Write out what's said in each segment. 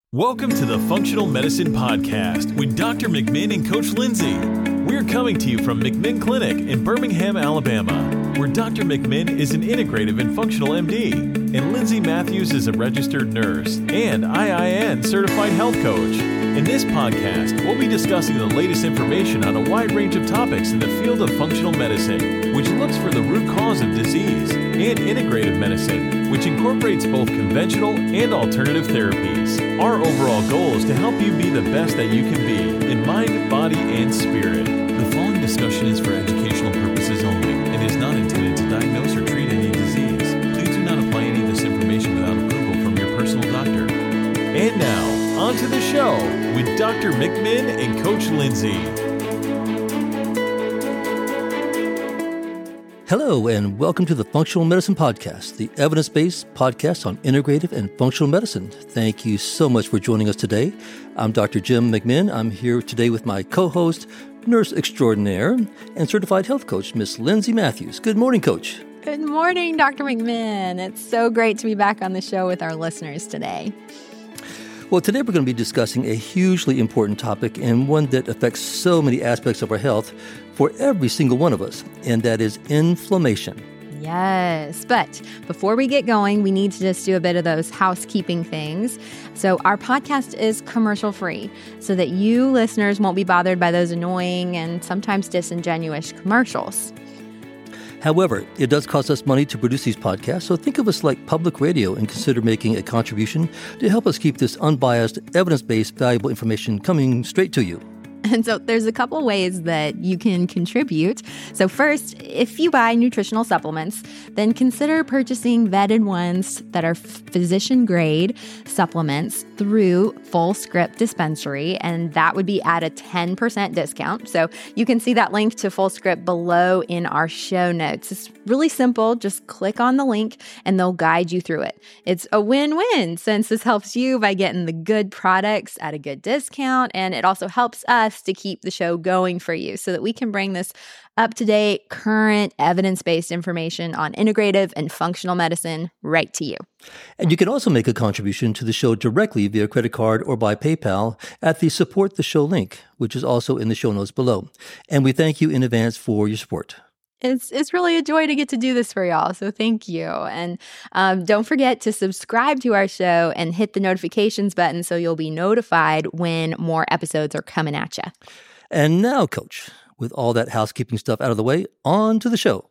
Welcome to the Functional Medicine Podcast with Dr. McMinn and Coach Lindsay. We're coming to you from McMinn Clinic in Birmingham, Alabama, where Dr. McMinn is an integrative and functional MD, and Lindsay Matthews is a registered nurse and IIN certified health coach. In this podcast, we'll be discussing the latest information on a wide range of topics in the field of functional medicine, which looks for the root cause of disease, and integrative medicine, which incorporates both conventional and alternative therapies. Our overall goal is to help you be the best that you can be in mind, body, and spirit. The following discussion is for educational purposes only and is not intended to diagnose or treat any disease. Please do not apply any of this information without approval from your personal doctor. And now, on to the show with Dr. McMinn and Coach Lindsay. Hello, and welcome to the Functional Medicine Podcast, the evidence-based podcast on integrative and functional medicine. Thank you so much for joining us today. I'm Dr. Jim McMinn. I'm here today with my co-host, nurse extraordinaire, and certified health coach, Miss Lindsay Matthews. Good morning, Coach. Good morning, Dr. McMinn. It's so great to be back on the show with our listeners today. Well, today we're going to be discussing a hugely important topic and one that affects so many aspects of our health for every single one of us, and that is inflammation. Yes, but before we get going, we need to just do a bit of those housekeeping things. So our podcast is commercial free so that you listeners won't be bothered by those annoying and sometimes disingenuous commercials. However, it does cost us money to produce these podcasts, so think of us like public radio and consider making a contribution to help us keep this unbiased, evidence-based, valuable information coming straight to you. And so there's a couple ways that you can contribute. So first, if you buy nutritional supplements, then consider purchasing vetted ones that are physician-grade supplements through FullScript Dispensary, and that would be at a 10% discount. So you can see that link to FullScript below in our show notes. It's really simple. Just click on the link and they'll guide you through it. It's a win-win since this helps you by getting the good products at a good discount, and it also helps us to keep the show going for you so that we can bring this up-to-date, current, evidence-based information on integrative and functional medicine right to you. And you can also make a contribution to the show directly via credit card or by PayPal at the Support the Show link, which is also in the show notes below. And we thank you in advance for your support. It's really a joy to get to do this for y'all, so thank you. And don't forget to subscribe to our show and hit the notifications button so you'll be notified when more episodes are coming at you. And now, Coach, with all that housekeeping stuff out of the way, on to the show.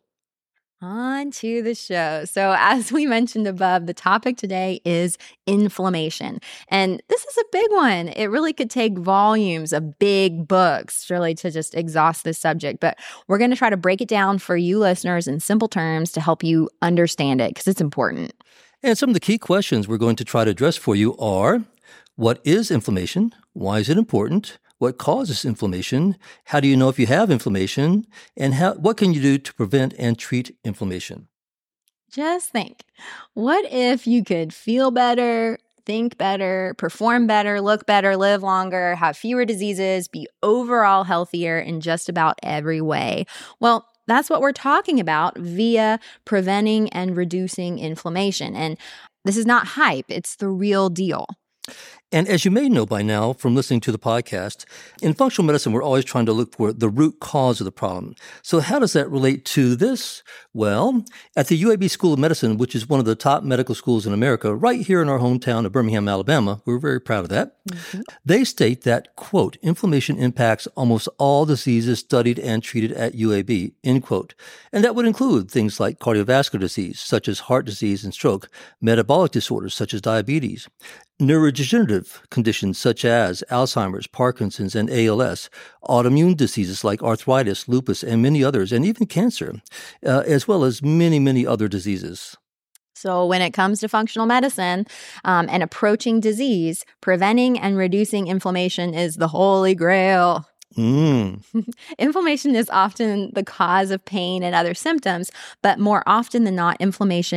On to the show. So as we mentioned above, the topic today is inflammation. And this is a big one. It really could take volumes of big books really to just exhaust this subject. But we're going to try to break it down for you listeners in simple terms to help you understand it because it's important. And some of the key questions we're going to try to address for you are, what is inflammation? Why is it important? What causes inflammation? How do you know if you have inflammation? And what can you do to prevent and treat inflammation? Just think, what if you could feel better, think better, perform better, look better, live longer, have fewer diseases, be overall healthier in just about every way? Well, that's what we're talking about via preventing and reducing inflammation. And this is not hype, it's the real deal. And as you may know by now from listening to the podcast, in functional medicine, we're always trying to look for the root cause of the problem. So how does that relate to this? Well, at the UAB School of Medicine, which is one of the top medical schools in America, right here in our hometown of Birmingham, Alabama, we're very proud of that. Mm-hmm. They state that, quote, inflammation impacts almost all diseases studied and treated at UAB, end quote. And that would include things like cardiovascular disease, such as heart disease and stroke, metabolic disorders, such as diabetes, neurodegenerative conditions such as Alzheimer's, Parkinson's, and ALS, autoimmune diseases like arthritis, lupus, and many others, and even cancer, as well as many, many other diseases. So when it comes to functional medicine and approaching disease, preventing and reducing inflammation is the holy grail. Inflammation is often the cause of pain and other symptoms, but more often than not, inflammation is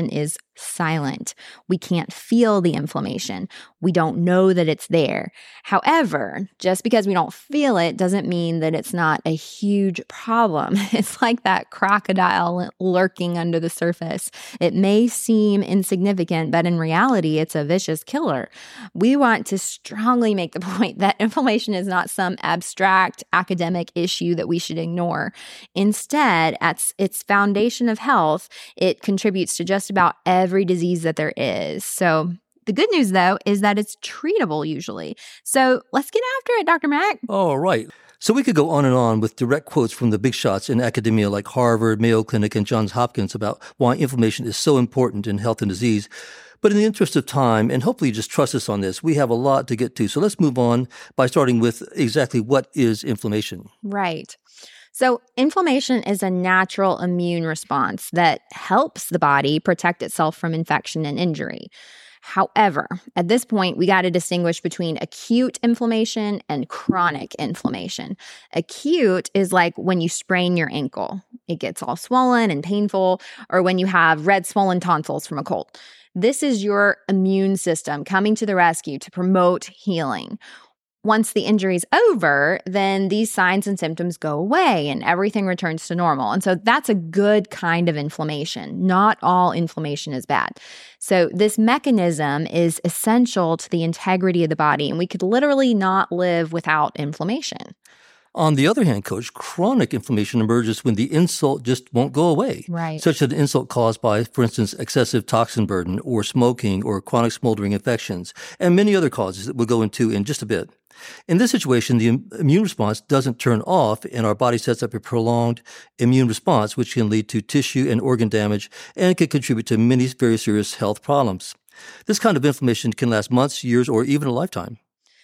silent. We can't feel the inflammation. We don't know that it's there. However, just because we don't feel it doesn't mean that it's not a huge problem. It's like that crocodile lurking under the surface. It may seem insignificant, but in reality, it's a vicious killer. We want to strongly make the point that inflammation is not some abstract academic issue that we should ignore. Instead, at its foundation of health, it contributes to just about every disease that there is. So the good news, though, is that it's treatable usually. So let's get after it, Dr. Mack. All right. So we could go on and on with direct quotes from the big shots in academia like Harvard, Mayo Clinic, and Johns Hopkins about why inflammation is so important in health and disease. But in the interest of time, and hopefully you just trust us on this, we have a lot to get to. So let's move on by starting with exactly what is inflammation. Right. So inflammation is a natural immune response that helps the body protect itself from infection and injury. However, at this point, we got to distinguish between acute inflammation and chronic inflammation. Acute is like when you sprain your ankle. It gets all swollen and painful, or when you have red swollen tonsils from a cold. This is your immune system coming to the rescue to promote healing. Once the injury's over, then these signs and symptoms go away and everything returns to normal. And so that's a good kind of inflammation. Not all inflammation is bad. So this mechanism is essential to the integrity of the body, and we could literally not live without inflammation. On the other hand, Coach, chronic inflammation emerges when the insult just won't go away. Right. Such as an insult caused by, for instance, excessive toxin burden or smoking or chronic smoldering infections, and many other causes that we'll go into in just a bit. In this situation, the immune response doesn't turn off, and our body sets up a prolonged immune response, which can lead to tissue and organ damage and can contribute to many very serious health problems. This kind of inflammation can last months, years, or even a lifetime.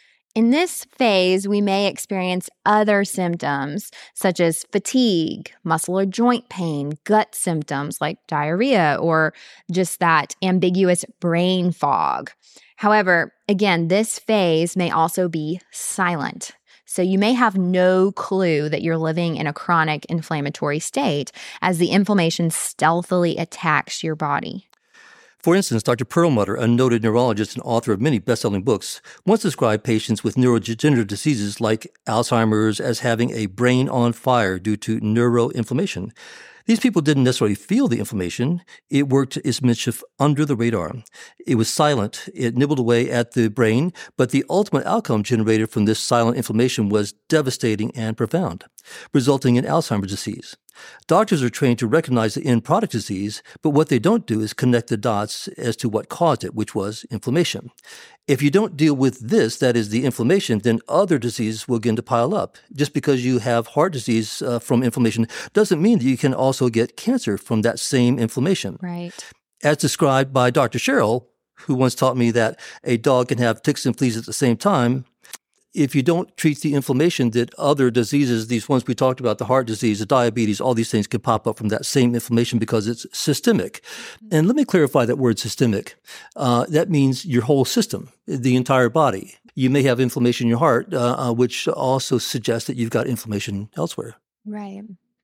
In this phase, we may experience other symptoms such as fatigue, muscle or joint pain, gut symptoms like diarrhea, or just that ambiguous brain fog. However, again, this phase may also be silent. So you may have no clue that you're living in a chronic inflammatory state as the inflammation stealthily attacks your body. For instance, Dr. Perlmutter, a noted neurologist and author of many best-selling books, once described patients with neurodegenerative diseases like Alzheimer's as having a brain on fire due to neuroinflammation. These people didn't necessarily feel the inflammation. It worked its mischief under the radar. It was silent. It nibbled away at the brain, but the ultimate outcome generated from this silent inflammation was devastating and profound, resulting in Alzheimer's disease. Doctors are trained to recognize the end product disease, but what they don't do is connect the dots as to what caused it, which was inflammation. If you don't deal with this, that is the inflammation, then other diseases will begin to pile up. Just because you have heart disease from inflammation doesn't mean that you can also get cancer from that same inflammation. Right. As described by Dr. Cheryl, who once taught me that a dog can have ticks and fleas at the same time, if you don't treat the inflammation, that other diseases, these ones we talked about, the heart disease, the diabetes, all these things can pop up from that same inflammation because it's systemic. And let me clarify that word systemic. That means your whole system, the entire body. You may have inflammation in your heart, which also suggests that you've got inflammation elsewhere. Right.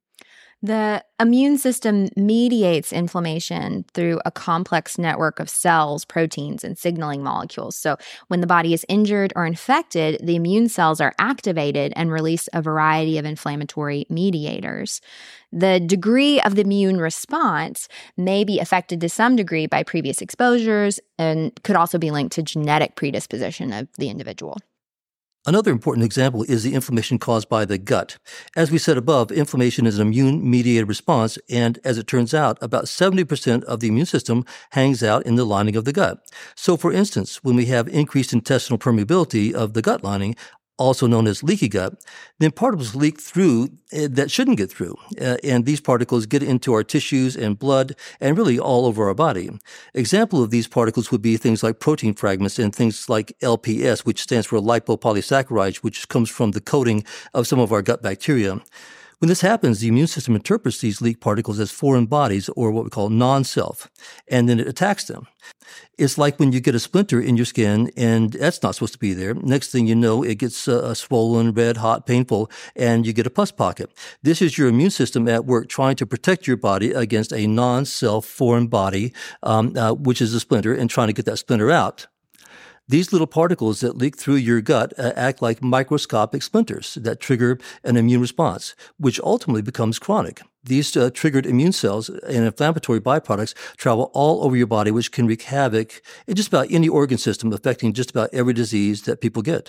The immune system mediates inflammation through a complex network of cells, proteins, and signaling molecules. So when the body is injured or infected, the immune cells are activated and release a variety of inflammatory mediators. The degree of the immune response may be affected to some degree by previous exposures and could also be linked to genetic predisposition of the individual. Another important example is the inflammation caused by the gut. As we said above, inflammation is an immune-mediated response, and as it turns out, about 70% of the immune system hangs out in the lining of the gut. So, for instance, when we have increased intestinal permeability of the gut lining, also known as leaky gut, then particles leak through that shouldn't get through. And these particles get into our tissues and blood and really all over our body. Example of these particles would be things like protein fragments and things like LPS, which stands for lipopolysaccharides, which comes from the coating of some of our gut bacteria. When this happens, the immune system interprets these leak particles as foreign bodies, or what we call non-self, and then it attacks them. It's like when you get a splinter in your skin, and that's not supposed to be there. Next thing you know, it gets swollen, red, hot, painful, and you get a pus pocket. This is your immune system at work trying to protect your body against a non-self foreign body, which is a splinter, and trying to get that splinter out. These little particles that leak through your gut act like microscopic splinters that trigger an immune response, which ultimately becomes chronic. These triggered immune cells and inflammatory byproducts travel all over your body, which can wreak havoc in just about any organ system, affecting just about every disease that people get.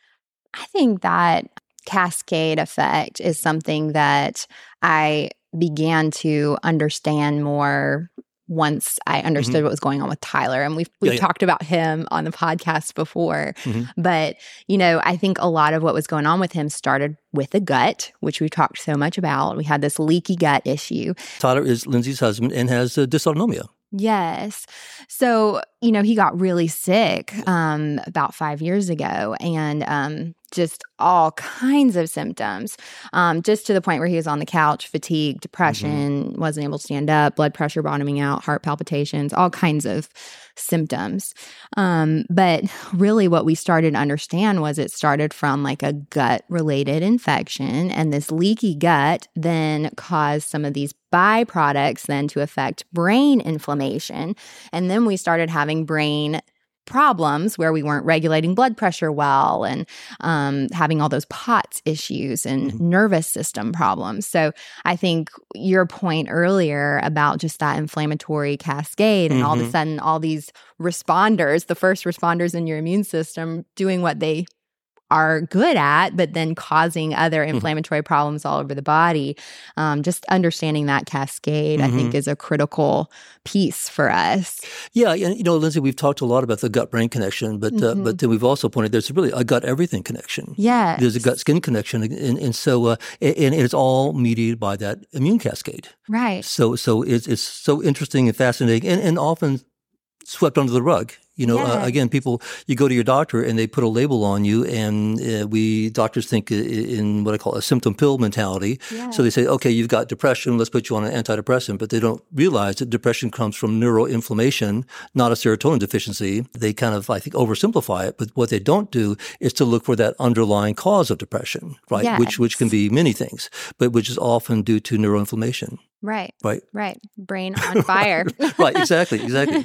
I think that cascade effect is something that I began to understand more once I understood what was going on with Tyler. And we've talked about him on the podcast before. But, I think a lot of what was going on with him started with the gut, which we've talked so much about. We had this leaky gut issue. Tyler is Lindsay's husband and has dysautonomia. Yes. So, he got really sick about 5 years ago, and just all kinds of symptoms, just to the point where he was on the couch, fatigue, depression, wasn't able to stand up, blood pressure bottoming out, heart palpitations, all kinds of symptoms. But really what we started to understand was it started from like a gut-related infection, and this leaky gut then caused some of these byproducts then to affect brain inflammation. And then we started having brain problems where we weren't regulating blood pressure well, and having all those POTS issues and nervous system problems. So I think your point earlier about just that inflammatory cascade and all of a sudden all these responders, the first responders in your immune system doing what they are good at, but then causing other inflammatory problems all over the body. Just understanding that cascade, I think, is a critical piece for us. Yeah, and Lindsay, we've talked a lot about the gut-brain connection, but then we've also pointed there's really a gut-everything connection. Yeah, there's a gut-skin connection, and so it's all mediated by that immune cascade. Right. So it's so interesting and fascinating, and often swept under the rug. Again, you go to your doctor and they put a label on you, and doctors think in what I call a symptom pill mentality. Yeah. So they say, okay, you've got depression, let's put you on an antidepressant, but they don't realize that depression comes from neuroinflammation, not a serotonin deficiency. They kind of, I think, oversimplify it, but what they don't do is to look for that underlying cause of depression, right? Yes. Which can be many things, but which is often due to neuroinflammation. Right. Right. Right. Brain on fire. Right. Exactly.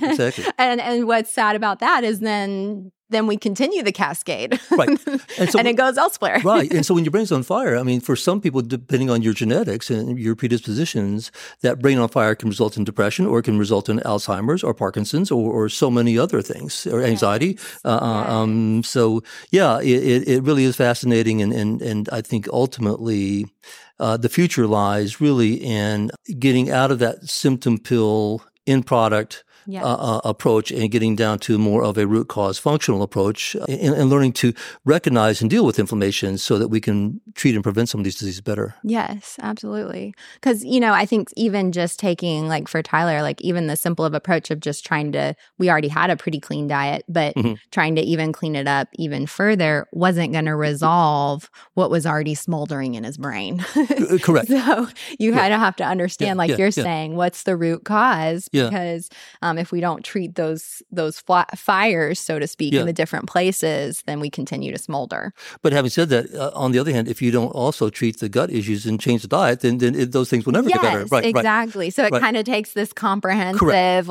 And what's sad about that is then we continue the cascade. Right. And it goes elsewhere. Right. And so when your brain's on fire, I mean, for some people, depending on your genetics and your predispositions, that brain on fire can result in depression, or it can result in Alzheimer's or Parkinson's or so many other things, or anxiety. Yes. So yeah, it really is fascinating. And I think ultimately, the future lies really in getting out of that symptom pill end product approach and getting down to more of a root cause functional approach, and learning to recognize and deal with inflammation so that we can treat and prevent some of these diseases better. Yes, absolutely. Because, I think even just taking, like for Tyler, like even the simple of approach of just we already had a pretty clean diet, but trying to even clean it up even further wasn't going to resolve what was already smoldering in his brain. Correct. So you kind of have to understand, you're saying, what's the root cause? Because if we don't treat those fires, so to speak, in the different places, then we continue to smolder. But having said that, on the other hand, if you don't also treat the gut issues and change the diet, then those things will never get better. Right, exactly. So it kind of takes this comprehensive,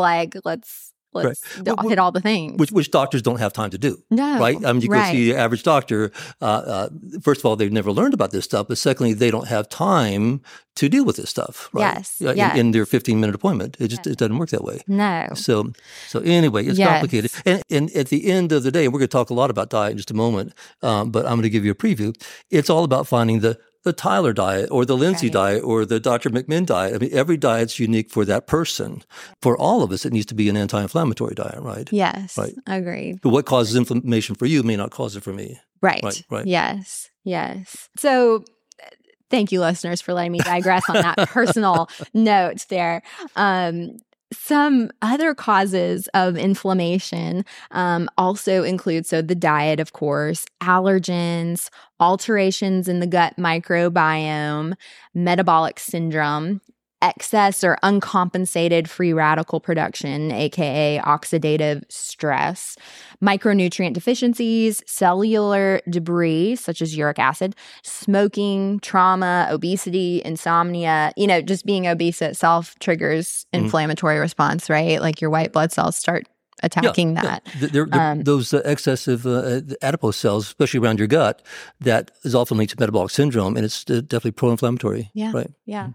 let's hit all the things. Which doctors don't have time to do. No. Right? I mean, you go see the average doctor. First of all, they've never learned about this stuff. But secondly, they don't have time to deal with this stuff. Right? Yes. In their 15-minute appointment. It just it doesn't work that way. No. So anyway, it's complicated. And at the end of the day, we're going to talk a lot about diet in just a moment, but I'm going to give you a preview. It's all about finding the Tyler diet or the Lindsay diet or the Dr. McMinn diet. I mean, every diet's unique for that person. For all of us, it needs to be an anti-inflammatory diet, right? Yes, right. Agreed. But what causes inflammation for you may not cause it for me. Right. Yes. So thank you, listeners, for letting me digress on that personal note there. Some other causes of inflammation also include, so the diet, of course, allergens, alterations in the gut microbiome, metabolic syndrome, excess or uncompensated free radical production, aka oxidative stress, micronutrient deficiencies, cellular debris, such as uric acid, smoking, trauma, obesity, insomnia. Just being obese itself triggers inflammatory response, right? Like your white blood cells start attacking that. Those excessive adipose cells, especially around your gut, that is often linked to metabolic syndrome, and it's definitely pro-inflammatory. Yeah, right? Yeah.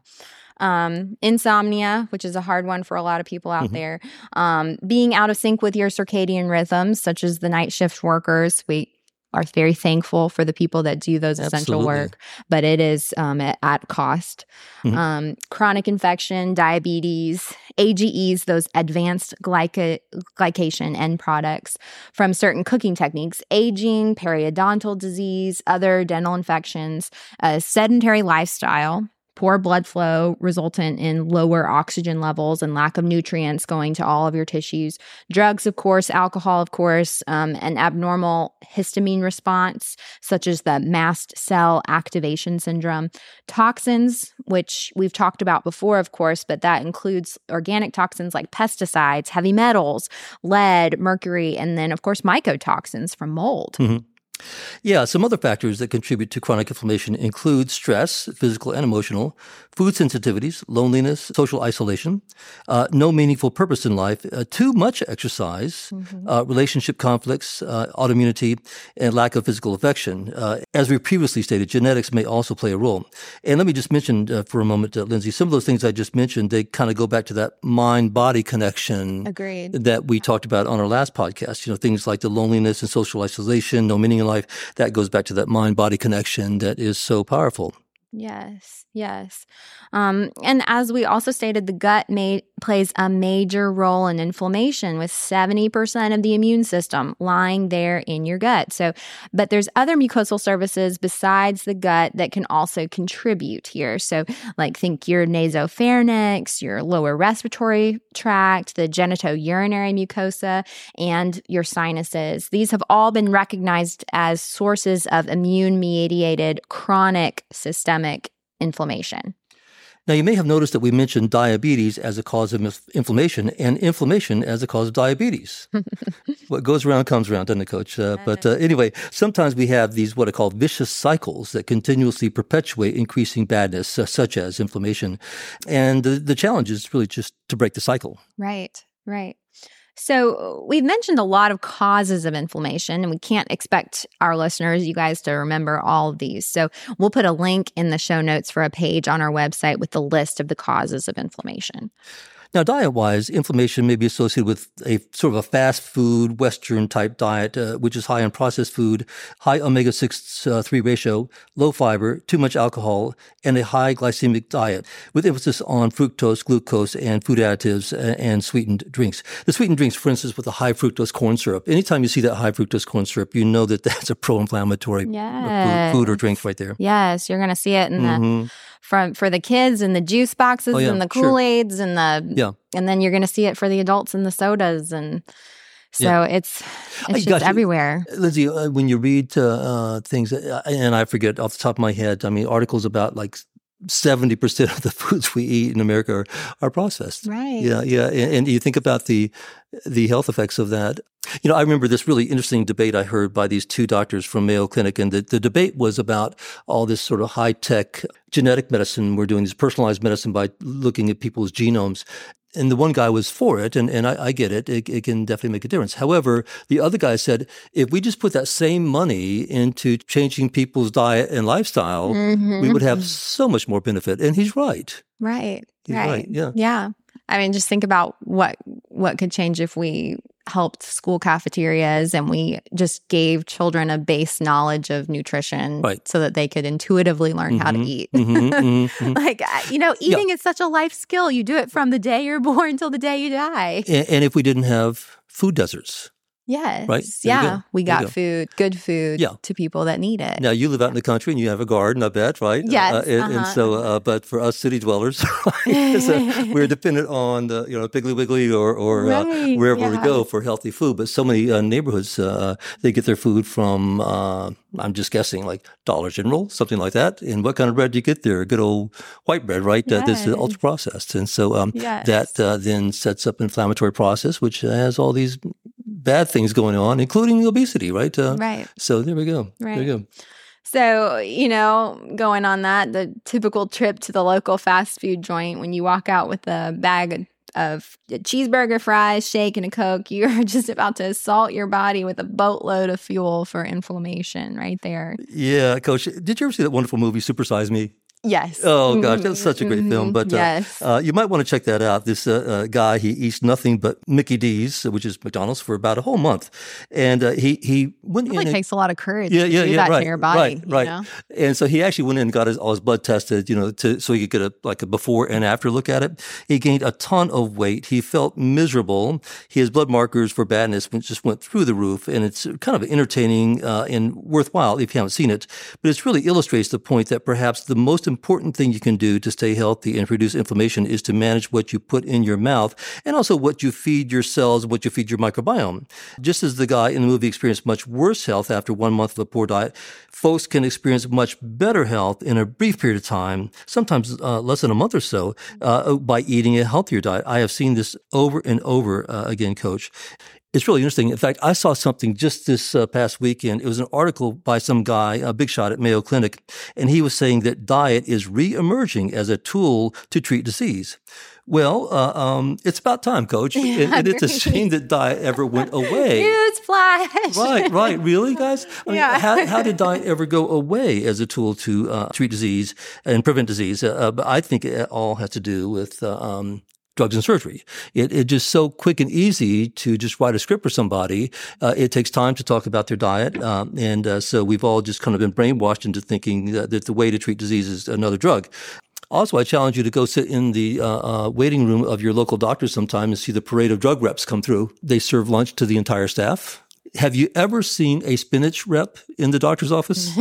Insomnia, which is a hard one for a lot of people out there. Being out of sync with your circadian rhythms, such as the night shift workers. We are very thankful for the people that do those essential work, but it is at cost. Chronic infection, diabetes, AGEs, those advanced glycation end products from certain cooking techniques, aging, periodontal disease, other dental infections, a sedentary lifestyle, poor blood flow resultant in lower oxygen levels and lack of nutrients going to all of your tissues, drugs, of course, alcohol, of course, an abnormal histamine response, such as the mast cell activation syndrome, toxins, which we've talked about before, of course, but that includes organic toxins like pesticides, heavy metals, lead, mercury, and then, of course, mycotoxins from mold. Yeah, some other factors that contribute to chronic inflammation include stress, physical and emotional, food sensitivities, loneliness, social isolation, no meaningful purpose in life, too much exercise, relationship conflicts, autoimmunity, and lack of physical affection. As we previously stated, genetics may also play a role. And let me just mention for a moment, Lindsay, some of those things I just mentioned, they kind of go back to that mind-body connection that we talked about on our last podcast. Things like the loneliness and social isolation, no meaning in life, that goes back to that mind-body connection that is so powerful. Yes. And as we also stated, the gut plays a major role in inflammation, with 70% of the immune system lying there in your gut. But there's other mucosal surfaces besides the gut that can also contribute here. So think your nasopharynx, your lower respiratory tract, the genitourinary mucosa, and your sinuses. These have all been recognized as sources of immune-mediated chronic systemic inflammation. Now, you may have noticed that we mentioned diabetes as a cause of inflammation and inflammation as a cause of diabetes. What goes around comes around, doesn't it, Coach? But anyway, sometimes we have these what are called vicious cycles that continuously perpetuate increasing badness, such as inflammation. And the challenge is really just to break the cycle. Right. So we've mentioned a lot of causes of inflammation, and we can't expect our listeners, you guys, to remember all of these. So we'll put a link in the show notes for a page on our website with the list of the causes of inflammation. Now, diet-wise, inflammation may be associated with a sort of a fast food, Western-type diet, which is high in processed food, high omega-6-3 ratio, low fiber, too much alcohol, and a high glycemic diet, with emphasis on fructose, glucose, and food additives and sweetened drinks. The sweetened drinks, for instance, with the high fructose corn syrup. Anytime you see that high fructose corn syrup, you know that that's a pro-inflammatory food or drink right there. Yes, you're going to see it in the for the kids and the juice boxes and the Kool-Aids and and then you're going to see it for the adults and the sodas, and so it's just everywhere. Lindsay, when you read things, and I forget off the top of my head, articles about 70% of the foods we eat in America are processed. Right. Yeah. And you think about the health effects of that. I remember this really interesting debate I heard by these two doctors from Mayo Clinic, and the debate was about all this sort of high-tech genetic medicine. We're doing this personalized medicine by looking at people's genomes. And the one guy was for it, and I get it. It can definitely make a difference. However, the other guy said, if we just put that same money into changing people's diet and lifestyle, we would have so much more benefit. And he's right. Right. He's right. Yeah. Yeah. Just think about what could change if we helped school cafeterias and we just gave children a base knowledge of nutrition so that they could intuitively learn how to eat. Eating is such a life skill. You do it from the day you're born till the day you die. And if we didn't have food deserts. Yes. Right? Yeah. We There you got go. food, good food to people that need it. Now, you live out in the country and you have a garden, I bet, right? Yes. And so, but for us city dwellers, right, so we're dependent on the, Piggly Wiggly or Right, wherever we go for healthy food. But so many neighborhoods, they get their food from, I'm just guessing, like Dollar General, something like that. And what kind of bread do you get there? Good old white bread, right? This is ultra processed. And so that then sets up an inflammatory process, which has all these bad things going on, including obesity, right? Right. So there we go. Right. There you go. So, going on that, the typical trip to the local fast food joint, when you walk out with a bag of cheeseburger, fries, shake, and a Coke, you're just about to assault your body with a boatload of fuel for inflammation right there. Yeah, Coach, did you ever see that wonderful movie, Super Size Me? Yes. Oh, gosh, that's such a great film. But yes. You might want to check that out. This guy, he eats nothing but Mickey D's, which is McDonald's, for about a whole month. And he went in. It takes a lot of courage to do that right, to your body. Right. And so he actually went in and got all his blood tested, so he could get a before and after look at it. He gained a ton of weight. He felt miserable. His blood markers for badness just went through the roof. And it's kind of entertaining and worthwhile if you haven't seen it. But it really illustrates the point that perhaps the most important thing you can do to stay healthy and reduce inflammation is to manage what you put in your mouth and also what you feed your cells, what you feed your microbiome. Just as the guy in the movie experienced much worse health after 1 month of a poor diet, folks can experience much better health in a brief period of time, sometimes less than a month or so, by eating a healthier diet. I have seen this over and over again, Coach. It's really interesting. In fact, I saw something just this past weekend. It was an article by some guy, a big shot at Mayo Clinic, and he was saying that diet is re-emerging as a tool to treat disease. Well, it's about time, Coach. And it's a shame that diet ever went away. Newsflash. Right. Really, guys? I mean, how did diet ever go away as a tool to treat disease and prevent disease? But I think it all has to do with drugs and surgery. It's just so quick and easy to just write a script for somebody. It takes time to talk about their diet. And so we've all just kind of been brainwashed into thinking that the way to treat disease is another drug. Also, I challenge you to go sit in the waiting room of your local doctor sometime and see the parade of drug reps come through. They serve lunch to the entire staff. Have you ever seen a spinach rep in the doctor's office?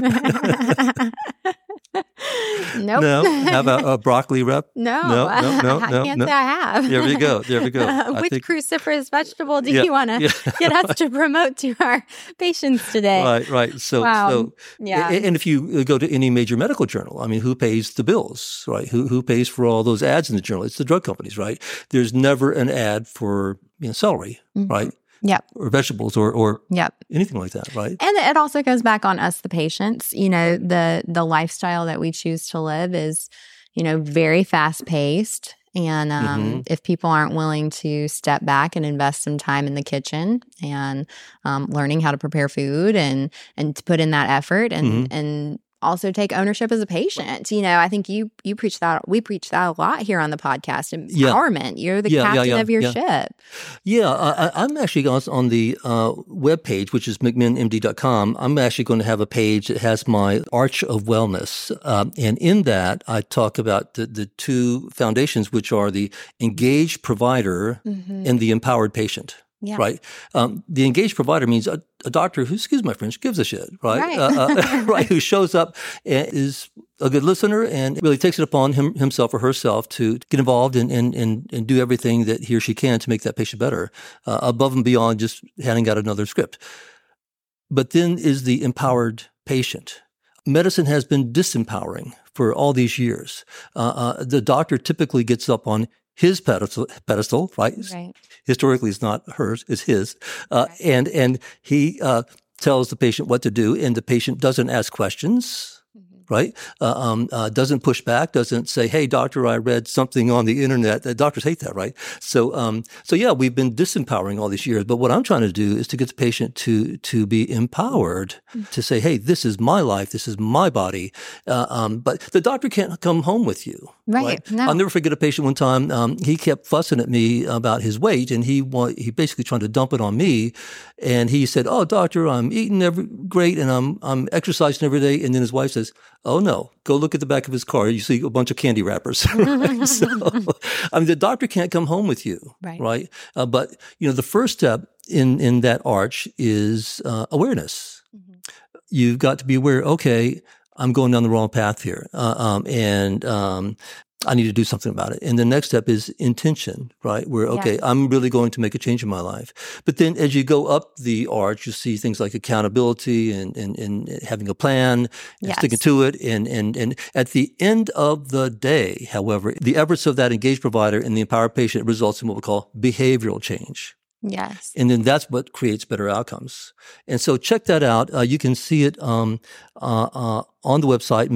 Nope. No. How about a broccoli rep? No. I can't say I have. There we go. Which cruciferous vegetable do you want to get us to promote to our patients today? Right. So, and if you go to any major medical journal, I mean, who pays the bills, right? Who pays for all those ads in the journal? It's the drug companies, right? There's never an ad for celery, right? Yep. Or vegetables or anything like that, right? And it also goes back on us, the patients. The lifestyle that we choose to live is, very fast paced. And if people aren't willing to step back and invest some time in the kitchen and learning how to prepare food and to put in that effort and also take ownership as a patient. I think you preach that. We preach that a lot here on the podcast. Empowerment. You're the captain of your ship. Yeah. I'm actually on the webpage, which is McMinnMD.com. I'm actually going to have a page that has my Arch of Wellness. And in that, I talk about the two foundations, which are the engaged provider and the empowered patient. Yeah. Right. The engaged provider means a doctor who, excuse my French, gives a shit, right? Right. Who shows up and is a good listener and really takes it upon himself or herself to get involved and do everything that he or she can to make that patient better, above and beyond just handing out another script. But then is the empowered patient. Medicine has been disempowering for all these years. The doctor typically gets up on his pedestal, right? Historically, it's not hers, it's his. And he tells the patient what to do, and the patient doesn't ask questions, right? Doesn't push back, doesn't say, hey, doctor, I read something on the internet. Doctors hate that, right? So we've been disempowering all these years. But what I'm trying to do is to get the patient to be empowered, to say, hey, this is my life, this is my body. But the doctor can't come home with you. Right. No. I'll never forget a patient one time. He kept fussing at me about his weight, and he basically trying to dump it on me. And he said, "Oh, doctor, I'm eating great, and I'm exercising every day." And then his wife says, "Oh no, go look at the back of his car. You see a bunch of candy wrappers." Right? So, I mean, the doctor can't come home with you, right? But the first step in that arch is awareness. Mm-hmm. You've got to be aware. Okay, I'm going down the wrong path here, and I need to do something about it. And the next step is intention, right? Where, okay, I'm really going to make a change in my life. But then as you go up the arch, you see things like accountability and having a plan, and sticking to it. And at the end of the day, however, the efforts of that engaged provider and the empowered patient results in what we call behavioral change. Yes. And then that's what creates better outcomes. And so check that out. You can see it on the website,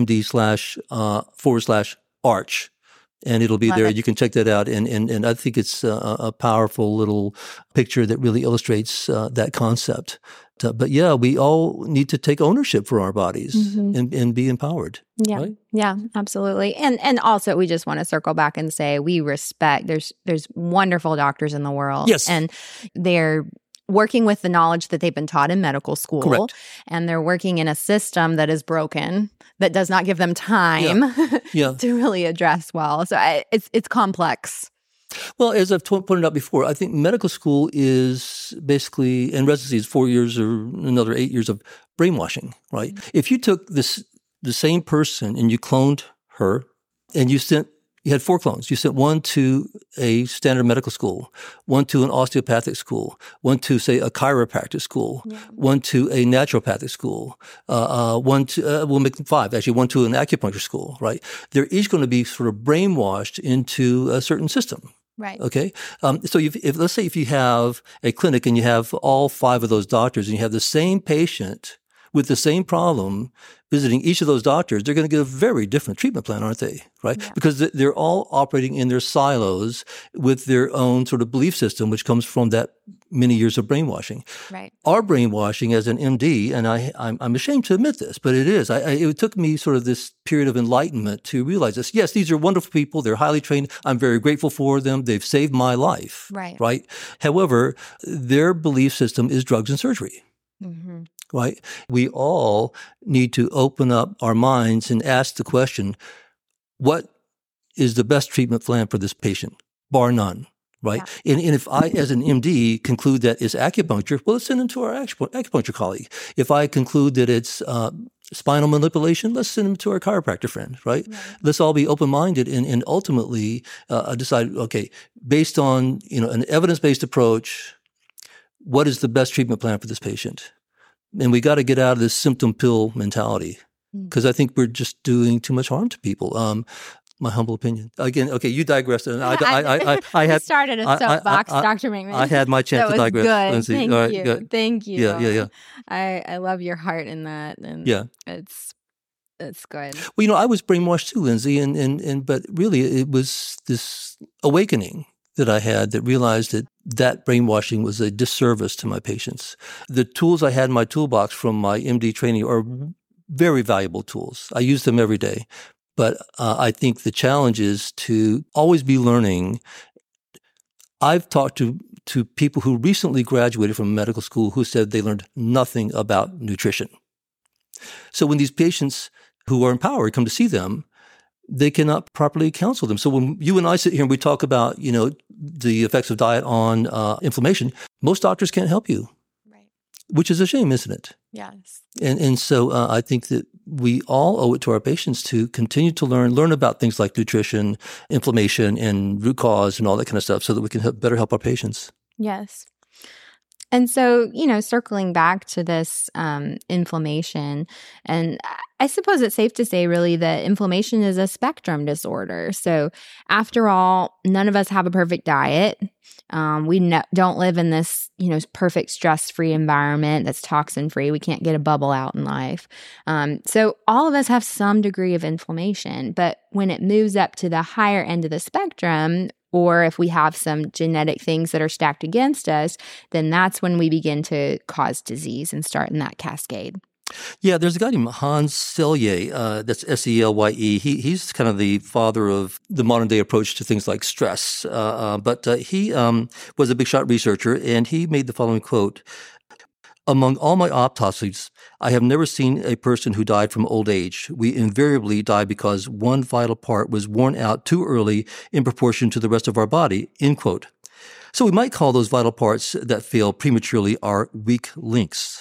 McMinnMD//arch. And it'll be there. You can check that out. And I think it's a powerful little picture that really illustrates that concept. But yeah, we all need to take ownership for our bodies and be empowered. Yeah. Right? Yeah, absolutely. And also we just want to circle back and say we respect there's wonderful doctors in the world. Yes. And they're working with the knowledge that they've been taught in medical school. Correct. And they're working in a system that is broken, that does not give them time to really address well. So it's complex. Well, as I've pointed out before, I think medical school is basically, and residency is 4 years or another 8 years of brainwashing, right? If you took the same person and you cloned her and you had 4 clones. You sent one to a standard medical school, one to an osteopathic school, one to, say, a chiropractic school, one to a naturopathic school, one to, we'll make them 5, actually, one to an acupuncture school, right? They're each going to be sort of brainwashed into a certain system. Right. Okay. So if let's say if you have a clinic and you have all 5 of those doctors and you have the same patient with the same problem visiting each of those doctors, they're going to get a very different treatment plan, aren't they? Right? Yeah. Because they're all operating in their silos with their own sort of belief system, which comes from that many years of brainwashing. Right. Our brainwashing as an MD, and I'm ashamed to admit this, but it is. It took me sort of this period of enlightenment to realize this. Yes, these are wonderful people. They're highly trained. I'm very grateful for them. They've saved my life. Right. Right. However, their belief system is drugs and surgery. Mm-hmm. Right? We all need to open up our minds and ask the question, what is the best treatment plan for this patient? Bar none. Right? Yeah. And if I, as an MD, conclude that it's acupuncture, well, let's send them to our acupuncture colleague. If I conclude that it's spinal manipulation, let's send them to our chiropractor friend, right? Let's all be open-minded and ultimately decide, okay, based on an evidence-based approach, what is the best treatment plan for this patient? And we got to get out of this symptom pill mentality because I think we're just doing too much harm to people. My humble opinion. Again, okay, you digressed. And I had started a soapbox, Dr. McMinn. I had my chance to digress. Good. Lindsay. Thank All right, you. good. Thank you. Yeah. I love your heart in that. And it's good. Well, I was brainwashed too, Lindsay, but really it was this awakening that I had that realized that brainwashing was a disservice to my patients. The tools I had in my toolbox from my MD training are very valuable tools. I use them every day. But I think the challenge is to always be learning. I've talked to people who recently graduated from medical school who said they learned nothing about nutrition. So when these patients who are empowered come to see them, they cannot properly counsel them. So when you and I sit here and we talk about, the effects of diet on inflammation, most doctors can't help you, right? Which is a shame, isn't it? Yes. And so I think that we all owe it to our patients to continue to learn about things like nutrition, inflammation, and root cause and all that kind of stuff so that we can better help our patients. Yes. And so, circling back to this inflammation, and I suppose it's safe to say really that inflammation is a spectrum disorder. So after all, none of us have a perfect diet. We don't live in this, perfect stress-free environment that's toxin-free. We can't get a bubble out in life. So all of us have some degree of inflammation. But when it moves up to the higher end of the spectrum, or if we have some genetic things that are stacked against us, then that's when we begin to cause disease and start in that cascade. Yeah, there's a guy named Hans Selye, that's Selye. He's kind of the father of the modern day approach to things like stress. But he was a big shot researcher, and he made the following quote: "Among all my autopsies, I have never seen a person who died from old age. We invariably die because one vital part was worn out too early in proportion to the rest of our body," end quote. So we might call those vital parts that fail prematurely our weak links.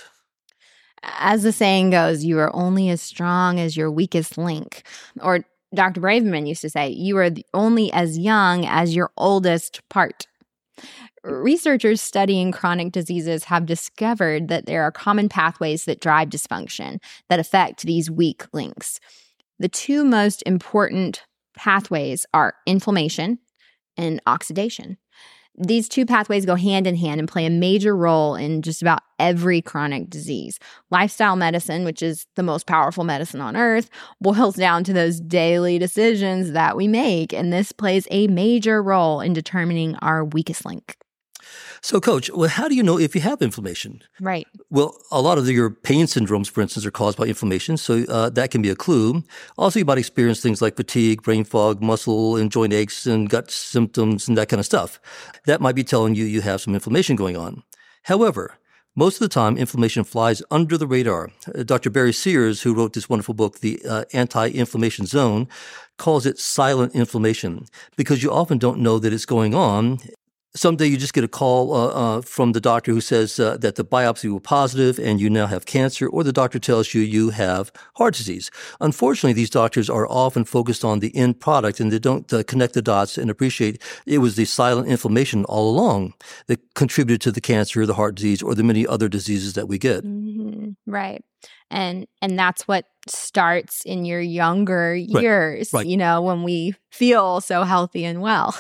As the saying goes, you are only as strong as your weakest link. Or Dr. Braverman used to say, you are only as young as your oldest part. Researchers studying chronic diseases have discovered that there are common pathways that drive dysfunction that affect these weak links. The two most important pathways are inflammation and oxidation. These two pathways go hand in hand and play a major role in just about every chronic disease. Lifestyle medicine, which is the most powerful medicine on earth, boils down to those daily decisions that we make, and this plays a major role in determining our weakest link. So, Coach, well, how do you know if you have inflammation? Right. Well, a lot of your pain syndromes, for instance, are caused by inflammation, so that can be a clue. Also, you might experience things like fatigue, brain fog, muscle and joint aches, and gut symptoms, and that kind of stuff. That might be telling you have some inflammation going on. However, most of the time, inflammation flies under the radar. Dr. Barry Sears, who wrote this wonderful book, The Anti-Inflammation Zone, calls it silent inflammation because you often don't know that it's going on. Someday you just get a call from the doctor who says that the biopsy was positive and you now have cancer, or the doctor tells you have heart disease. Unfortunately, these doctors are often focused on the end product and they don't connect the dots and appreciate it was the silent inflammation all along that contributed to the cancer, the heart disease, or the many other diseases that we get. Mm-hmm. Right. And that's what starts in your younger years, Right. You know, when we feel so healthy and well.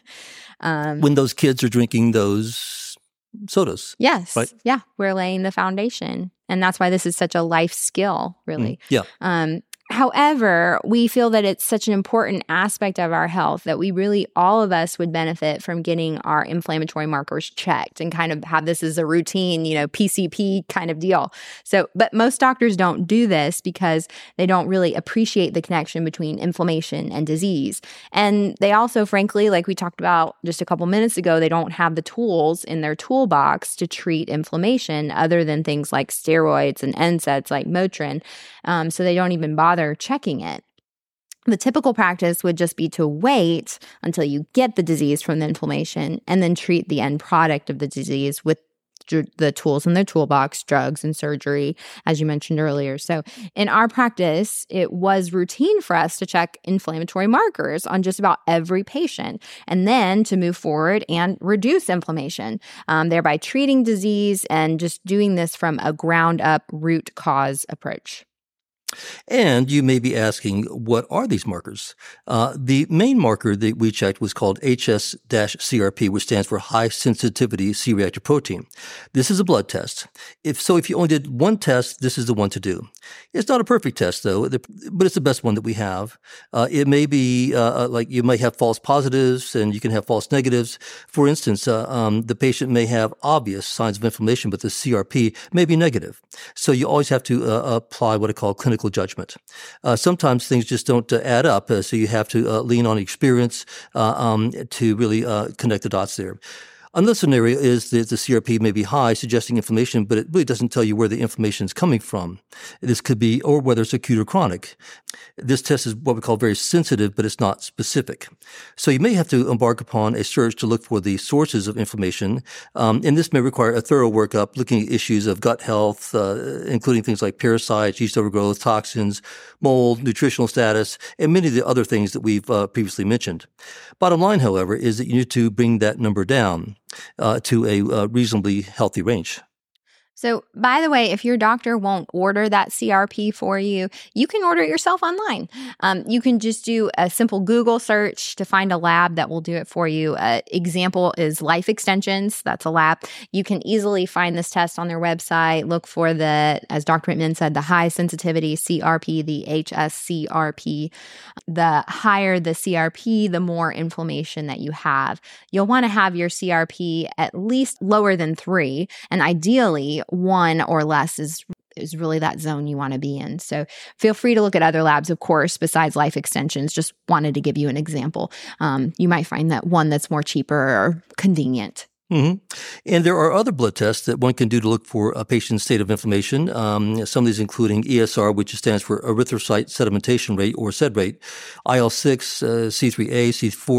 When those kids are drinking those sodas. Yes. Right? Yeah. We're laying the foundation. And that's why this is such a life skill, really. Yeah. However, we feel that it's such an important aspect of our health that we really, all of us would benefit from getting our inflammatory markers checked and kind of have this as a routine, PCP kind of deal. So, but most doctors don't do this because they don't really appreciate the connection between inflammation and disease. And they also, frankly, like we talked about just a couple minutes ago, they don't have the tools in their toolbox to treat inflammation other than things like steroids and NSAIDs like Motrin. So they don't even bother checking it. The typical practice would just be to wait until you get the disease from the inflammation and then treat the end product of the disease with the tools in their toolbox, drugs and surgery, as you mentioned earlier. So in our practice, it was routine for us to check inflammatory markers on just about every patient and then to move forward and reduce inflammation, thereby treating disease and just doing this from a ground up root cause approach. And you may be asking, what are these markers? The main marker that we checked was called HS-CRP, which stands for high sensitivity C-reactive protein. This is a blood test. If you only did one test, this is the one to do. It's not a perfect test, though, but it's the best one that we have. It may be like you may have false positives and you can have false negatives. For instance, the patient may have obvious signs of inflammation, but the CRP may be negative. So you always have to apply what I call clinical judgment. Sometimes things just don't add up, so you have to lean on experience to really connect the dots there. Another scenario is that the CRP may be high, suggesting inflammation, but it really doesn't tell you where the inflammation is coming from. This could be, or whether it's acute or chronic. This test is what we call very sensitive, but it's not specific. So you may have to embark upon a search to look for the sources of inflammation, and this may require a thorough workup, looking at issues of gut health, including things like parasites, yeast overgrowth, toxins, mold, nutritional status, and many of the other things that we've previously mentioned. Bottom line, however, is that you need to bring that number down to a reasonably healthy range. So, by the way, if your doctor won't order that CRP for you, you can order it yourself online. You can just do a simple Google search to find a lab that will do it for you. Example is Life Extensions. That's a lab. You can easily find this test on their website. Look for as Dr. McMinn said, the high sensitivity CRP, the HS-CRP. The higher the CRP, the more inflammation that you have. You'll want to have your CRP at least lower than 3, and ideally 1 or less is is really that zone you want to be in. So feel free to look at other labs, of course, besides Life Extensions. Just wanted to give you an example. You might find that one that's more cheaper or convenient. Mm-hmm. And there are other blood tests that one can do to look for a patient's state of inflammation. Some of these including ESR, which stands for erythrocyte sedimentation rate or SED rate, IL-6, C3A,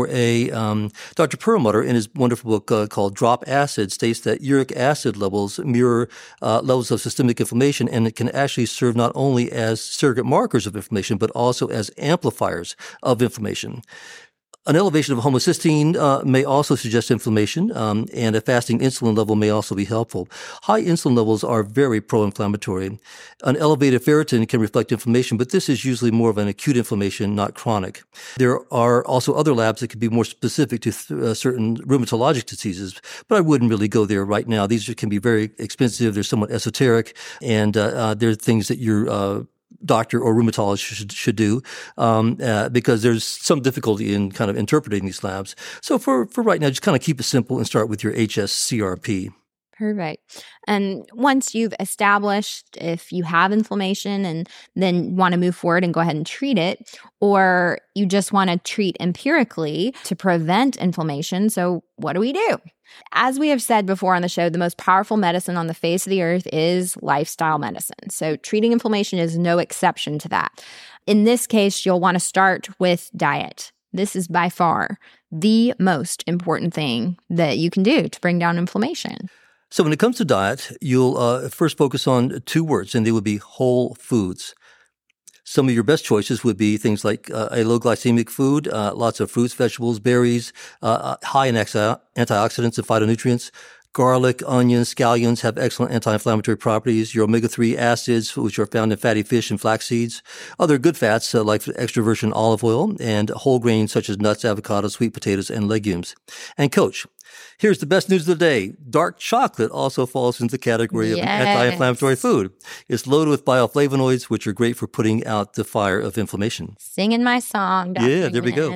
C4A. Dr. Perlmutter, in his wonderful book called Drop Acid, states that uric acid levels mirror levels of systemic inflammation, and it can actually serve not only as surrogate markers of inflammation, but also as amplifiers of inflammation. An elevation of homocysteine may also suggest inflammation, and a fasting insulin level may also be helpful. High insulin levels are very pro-inflammatory. An elevated ferritin can reflect inflammation, but this is usually more of an acute inflammation, not chronic. There are also other labs that could be more specific to certain rheumatologic diseases, but I wouldn't really go there right now. These can be very expensive. They're somewhat esoteric, and they're things that your doctor or rheumatologist should do because there's some difficulty in kind of interpreting these labs. So for right now, just kind of keep it simple and start with your HSCRP. Perfect. And once you've established if you have inflammation and then want to move forward and go ahead and treat it, or you just want to treat empirically to prevent inflammation, so what do we do? As we have said before on the show, the most powerful medicine on the face of the earth is lifestyle medicine. So treating inflammation is no exception to that. In this case, you'll want to start with diet. This is by far the most important thing that you can do to bring down inflammation. So when it comes to diet, you'll first focus on two words, and they would be whole foods. Some of your best choices would be things like a low glycemic food, lots of fruits, vegetables, berries, high in antioxidants and phytonutrients. Garlic, onions, scallions have excellent anti-inflammatory properties. Your omega-3 acids, which are found in fatty fish and flax seeds. Other good fats like extra virgin olive oil, and whole grains such as nuts, avocados, sweet potatoes, and legumes. And Coach, here's the best news of the day. Dark chocolate also falls into the category of anti-inflammatory food. It's loaded with bioflavonoids, which are great for putting out the fire of inflammation. Singing my song, Dr. Yeah, there we go.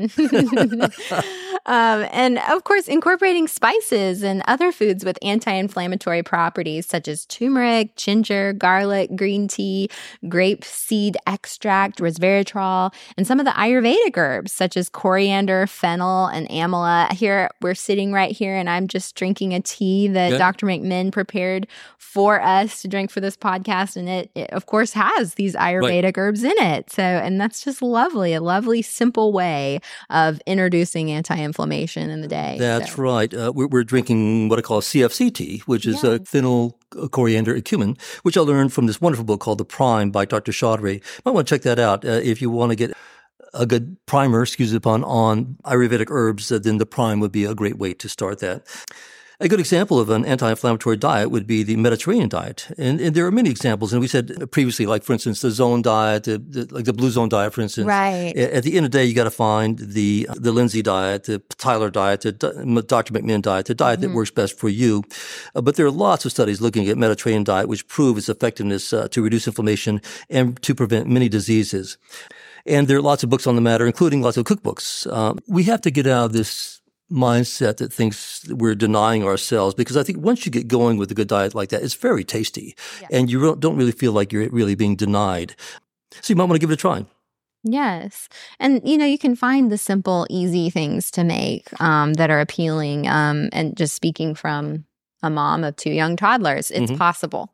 And of course, incorporating spices and other foods with anti-inflammatory properties such as turmeric, ginger, garlic, green tea, grape seed extract, resveratrol, and some of the Ayurvedic herbs such as coriander, fennel, and amla. Here, we're sitting right here and I'm just drinking a tea that Dr. McMinn prepared for us to drink for this podcast. And it of course, has these Ayurvedic herbs in it. So, and that's just lovely, a lovely, simple way of introducing anti-inflammation in the day. That's right. We're drinking what I call CFC tea, which is fennel, coriander, and cumin, which I learned from this wonderful book called The Prime by Dr. Chaudhry. You might want to check that out if you want to get a good primer, on Ayurvedic herbs, then the Prime would be a great way to start that. A good example of an anti-inflammatory diet would be the Mediterranean diet. And there are many examples. And we said previously, like, for instance, the Zone diet, like the Blue Zone diet, for instance. Right. At the end of the day, you got to find the Lindsay diet, the Tyler diet, the Dr. McMinn diet, the diet that works best for you. But there are lots of studies looking at Mediterranean diet, which prove its effectiveness to reduce inflammation and to prevent many diseases. And there are lots of books on the matter, including lots of cookbooks. We have to get out of this mindset that thinks we're denying ourselves, because I think once you get going with a good diet like that, it's very tasty, and you don't really feel like you're really being denied. So you might want to give it a try. Yes. And, you can find the simple, easy things to make that are appealing. And just speaking from a mom of 2 young toddlers, it's possible.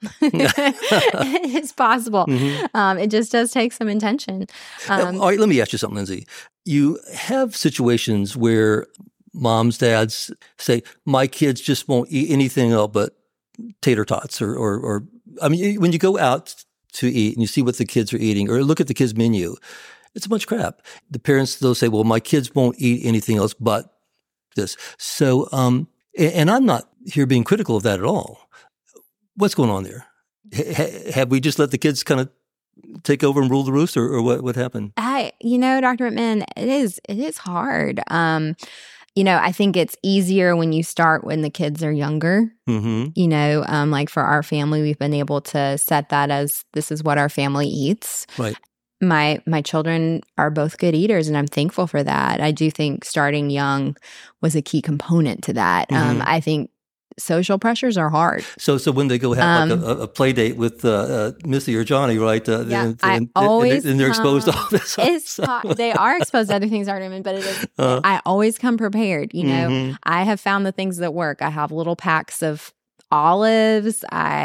It's possible. It just does take some intention. All right, let me ask you something, Lindsay. You have situations where moms, dads say, my kids just won't eat anything else but tater tots or I mean, when you go out to eat and you see what the kids are eating or look at the kids' menu, it's a bunch of crap. The parents, they'll say, well, my kids won't eat anything else but this. So, and I'm not here being critical of that at all. What's going on there? Have we just let the kids kind of take over and rule the roost, or what happened? Dr. McMinn, it is hard. I think it's easier when you start when the kids are younger. Like for our family, we've been able to set that as this is what our family eats. Right. My children are both good eaters, and I'm thankful for that. I do think starting young was a key component to that. I think social pressures are hard. So when they go have like a play date with Missy or Johnny, right? And they're exposed to all this. They are exposed to other things, Artem, but it is. I always come prepared. You know, I have found the things that work. I have little packs of olives.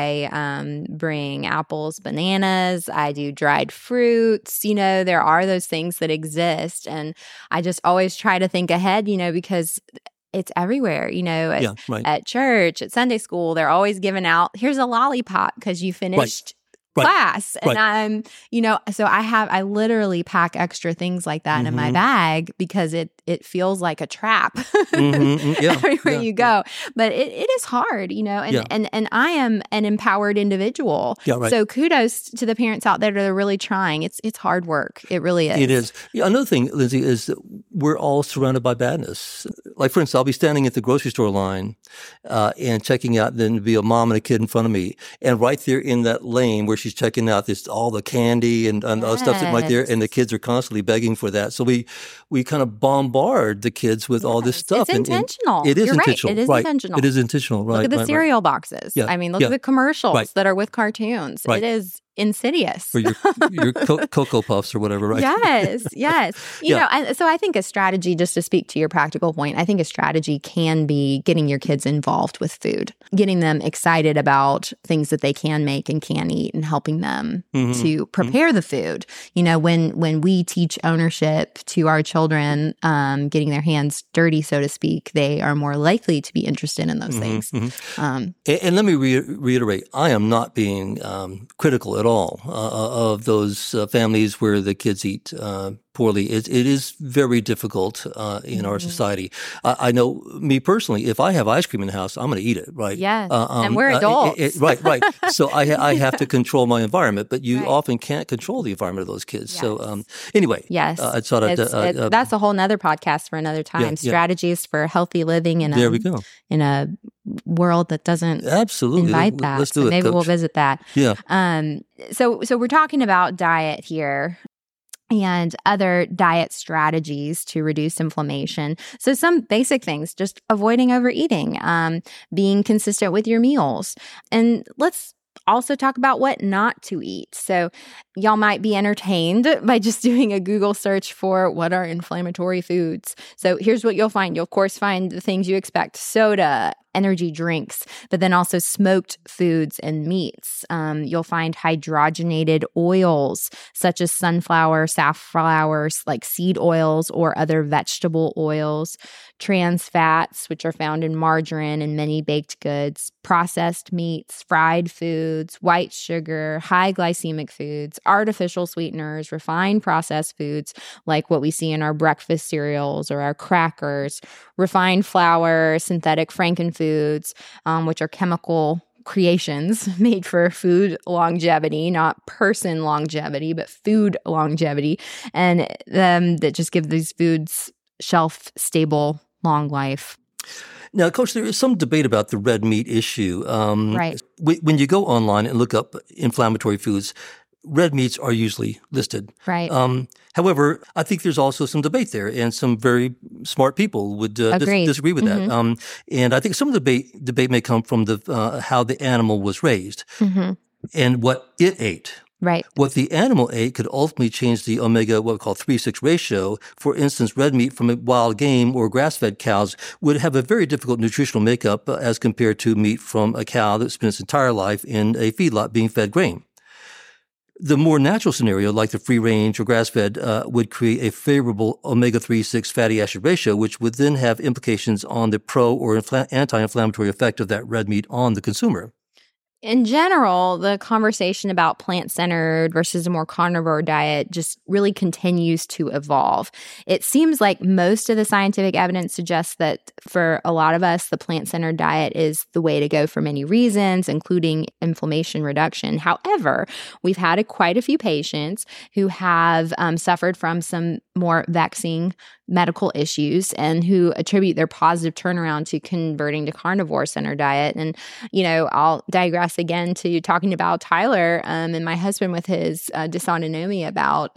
I bring apples, bananas. I do dried fruits. You know, there are those things that exist, and I just always try to think ahead. You know, because it's everywhere, you know, at church, at Sunday school, they're always giving out, here's a lollipop because you finished class. And I'm, you know, so I literally pack extra things like that in my bag because it feels like a trap everywhere you go. But it is hard, you know, and I am an empowered individual. So kudos to the parents out there that are really trying. It's hard work. It really is. It is. Yeah, another thing, Lindsay, is that we're all surrounded by badness. Like, for instance, I'll be standing at the grocery store line and checking out, then there'll be a mom and a kid in front of me. And right there in that lane where she's checking out, there's all the candy and other stuff sitting right there, and the kids are constantly begging for that. So we kind of bombard the kids with all this stuff. It's intentional. And it is You're intentional. Right. It is intentional. It is intentional. Right. Look at the cereal boxes. I mean, look at the commercials that are with cartoons. It is insidious. For your Cocoa Puffs or whatever, right? Yes. You know, so I think a strategy, just to speak to your practical point, I think a strategy can be getting your kids involved with food, getting them excited about things that they can make and can eat, and helping them to prepare the food. You know, when we teach ownership to our children, getting their hands dirty, so to speak, they are more likely to be interested in those things. And let me reiterate, I am not being critical at all of those families where the kids eat poorly. It is very difficult in our society. I know, me personally, if I have ice cream in the house, I'm going to eat it, right? Yes, and we're adults. Right. So I have to control my environment, but you often can't control the environment of those kids. Yes. So anyway, I thought that's a whole nother podcast for another time. Strategies for healthy living in a world that doesn't invite that. Let's do so it. Maybe Coach. we'll visit that. Yeah. So we're talking about diet here and other diet strategies to reduce inflammation. So some basic things, just avoiding overeating, being consistent with your meals. And let's also talk about what not to eat. So y'all might be entertained by just doing a Google search for what are inflammatory foods. So here's what you'll find. You'll, of course, find the things you expect: soda, energy drinks, but then also smoked foods and meats. You'll find hydrogenated oils such as sunflower, safflower, like seed oils or other vegetable oils, trans fats, which are found in margarine and many baked goods, processed meats, fried foods, white sugar, high glycemic foods, artificial sweeteners, refined processed foods like what we see in our breakfast cereals or our crackers, refined flour, synthetic frankenfoods, which are chemical creations made for food longevity, not person longevity, but food longevity, and that just give these foods shelf-stable, long life. Now, Coach, there is some debate about the red meat issue. Right. When you go online and look up inflammatory foods, red meats are usually listed. Right. However, I think there's also some debate there, and some very smart people would disagree with that. And I think some of the debate may come from the how the animal was raised and what it ate. Right. What the animal ate could ultimately change the omega, what we call 3-6 ratio. For instance, red meat from wild game or grass-fed cows would have a very difficult nutritional makeup as compared to meat from a cow that spent its entire life in a feedlot being fed grain. The more natural scenario, like the free-range or grass-fed, would create a favorable omega-3-6 fatty acid ratio, which would then have implications on the pro- or anti-inflammatory effect of that red meat on the consumer. In general, the conversation about plant-centered versus a more carnivore diet just really continues to evolve. It seems like most of the scientific evidence suggests that for a lot of us, the plant-centered diet is the way to go for many reasons, including inflammation reduction. However, we've had quite a few patients who have suffered from some more vexing medical issues and who attribute their positive turnaround to converting to carnivore center diet. And, I'll digress again to talking about Tyler and my husband with his dysautonomia about,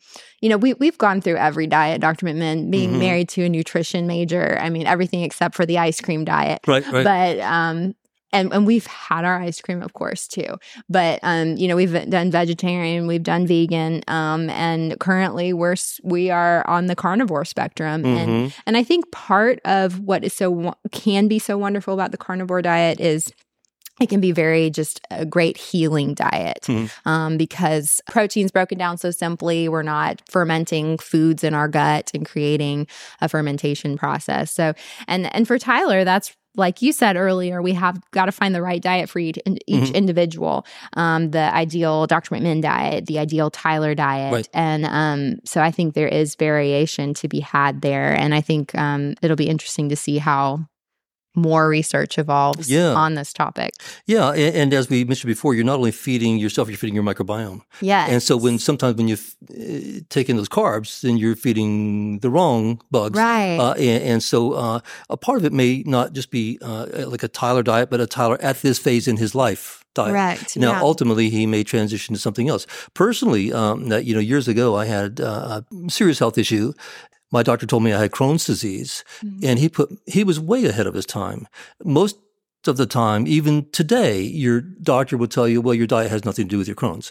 we've gone through every diet, Dr. McMinn, being married to a nutrition major. I mean, everything except for the ice cream diet. Right. But, and we've had our ice cream, of course, too. But, we've done vegetarian, we've done vegan, and currently we are on the carnivore spectrum. And I think part of what is can be so wonderful about the carnivore diet is it can be very just a great healing diet because protein's broken down so simply. We're not fermenting foods in our gut and creating a fermentation process. So, and for Tyler, that's like you said earlier, we have got to find the right diet for each individual, the ideal Dr. McMinn diet, the ideal Tyler diet. Right. And so I think there is variation to be had there. And I think it'll be interesting to see how more research evolves on this topic. Yeah, and as we mentioned before, you're not only feeding yourself, you're feeding your microbiome. Yes. And so sometimes when you take in those carbs, then you're feeding the wrong bugs. Right. And so a part of it may not just be like a Tyler diet, but a Tyler at this phase in his life diet. Correct. Now, ultimately, he may transition to something else. Personally, years ago, I had a serious health issue. My doctor told me I had Crohn's disease, and he was way ahead of his time. Most of the time, even today, your doctor will tell you, well, your diet has nothing to do with your Crohn's.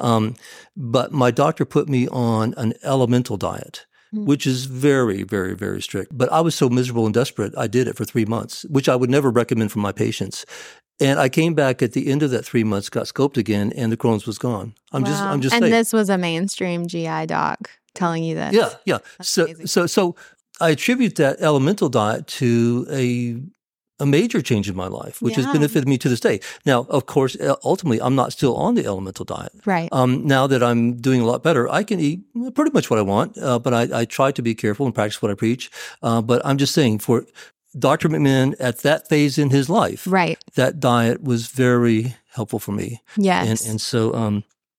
But my doctor put me on an elemental diet, which is very, very, very strict. But I was so miserable and desperate, I did it for 3 months, which I would never recommend for my patients. And I came back at the end of that 3 months, got scoped again, and the Crohn's was gone. I'm just saying. And this was a mainstream GI doc telling you this. Yeah. So I attribute that elemental diet to a major change in my life, which has benefited me to this day. Now, of course, ultimately, I'm not still on the elemental diet. Right. Now that I'm doing a lot better, I can eat pretty much what I want, but I try to be careful and practice what I preach. But I'm just saying, for Dr. McMinn at that phase in his life, right, that diet was very helpful for me. Yes. And so,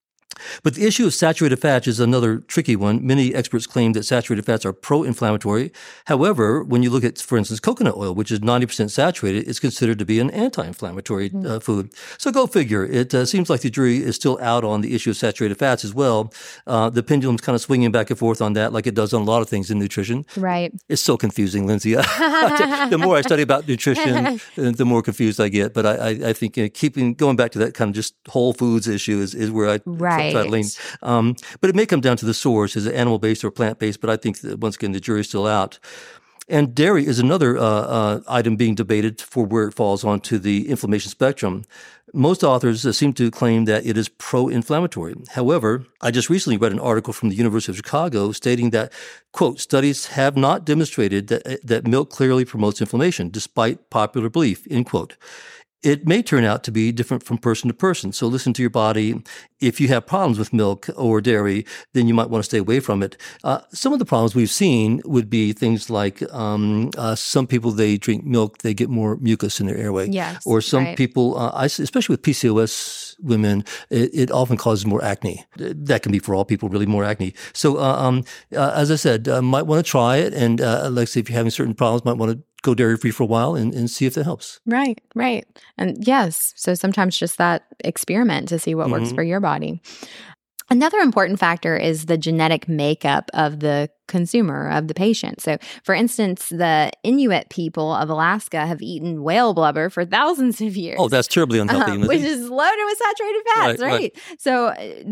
but the issue of saturated fats is another tricky one. Many experts claim that saturated fats are pro-inflammatory. However, when you look at, for instance, coconut oil, which is 90% saturated, it's considered to be an anti-inflammatory food. So go figure. It seems like the jury is still out on the issue of saturated fats as well. The pendulum's kind of swinging back and forth on that, like it does on a lot of things in nutrition. Right. It's so confusing, Lindsay. The more I study about nutrition, the more confused I get. But I think going back to that kind of just whole foods issue is where I try to lean. But it may come down to the source. Is it animal-based or plant-based? But I think that, once again, the jury's still out. And dairy is another item being debated for where it falls onto the inflammation spectrum. Most authors seem to claim that it is pro-inflammatory. However, I just recently read an article from the University of Chicago stating that, quote, studies have not demonstrated that milk clearly promotes inflammation, despite popular belief, end quote. It may turn out to be different from person to person. So listen to your body. If you have problems with milk or dairy, then you might want to stay away from it. Some of the problems we've seen would be things like some people, they drink milk, they get more mucus in their airway. Yes, or some people, especially with PCOS women, it often causes more acne. That can be for all people, really, more acne. So as I said, might want to try it. And like I say, if you're having certain problems, might want to go dairy-free for a while and see if that helps. Right. And yes, so sometimes just that experiment to see what works for your body. Another important factor is the genetic makeup of the consumer, of the patient. So, for instance, the Inuit people of Alaska have eaten whale blubber for thousands of years. Oh, that's terribly unhealthy. Which is loaded with saturated fats, right? So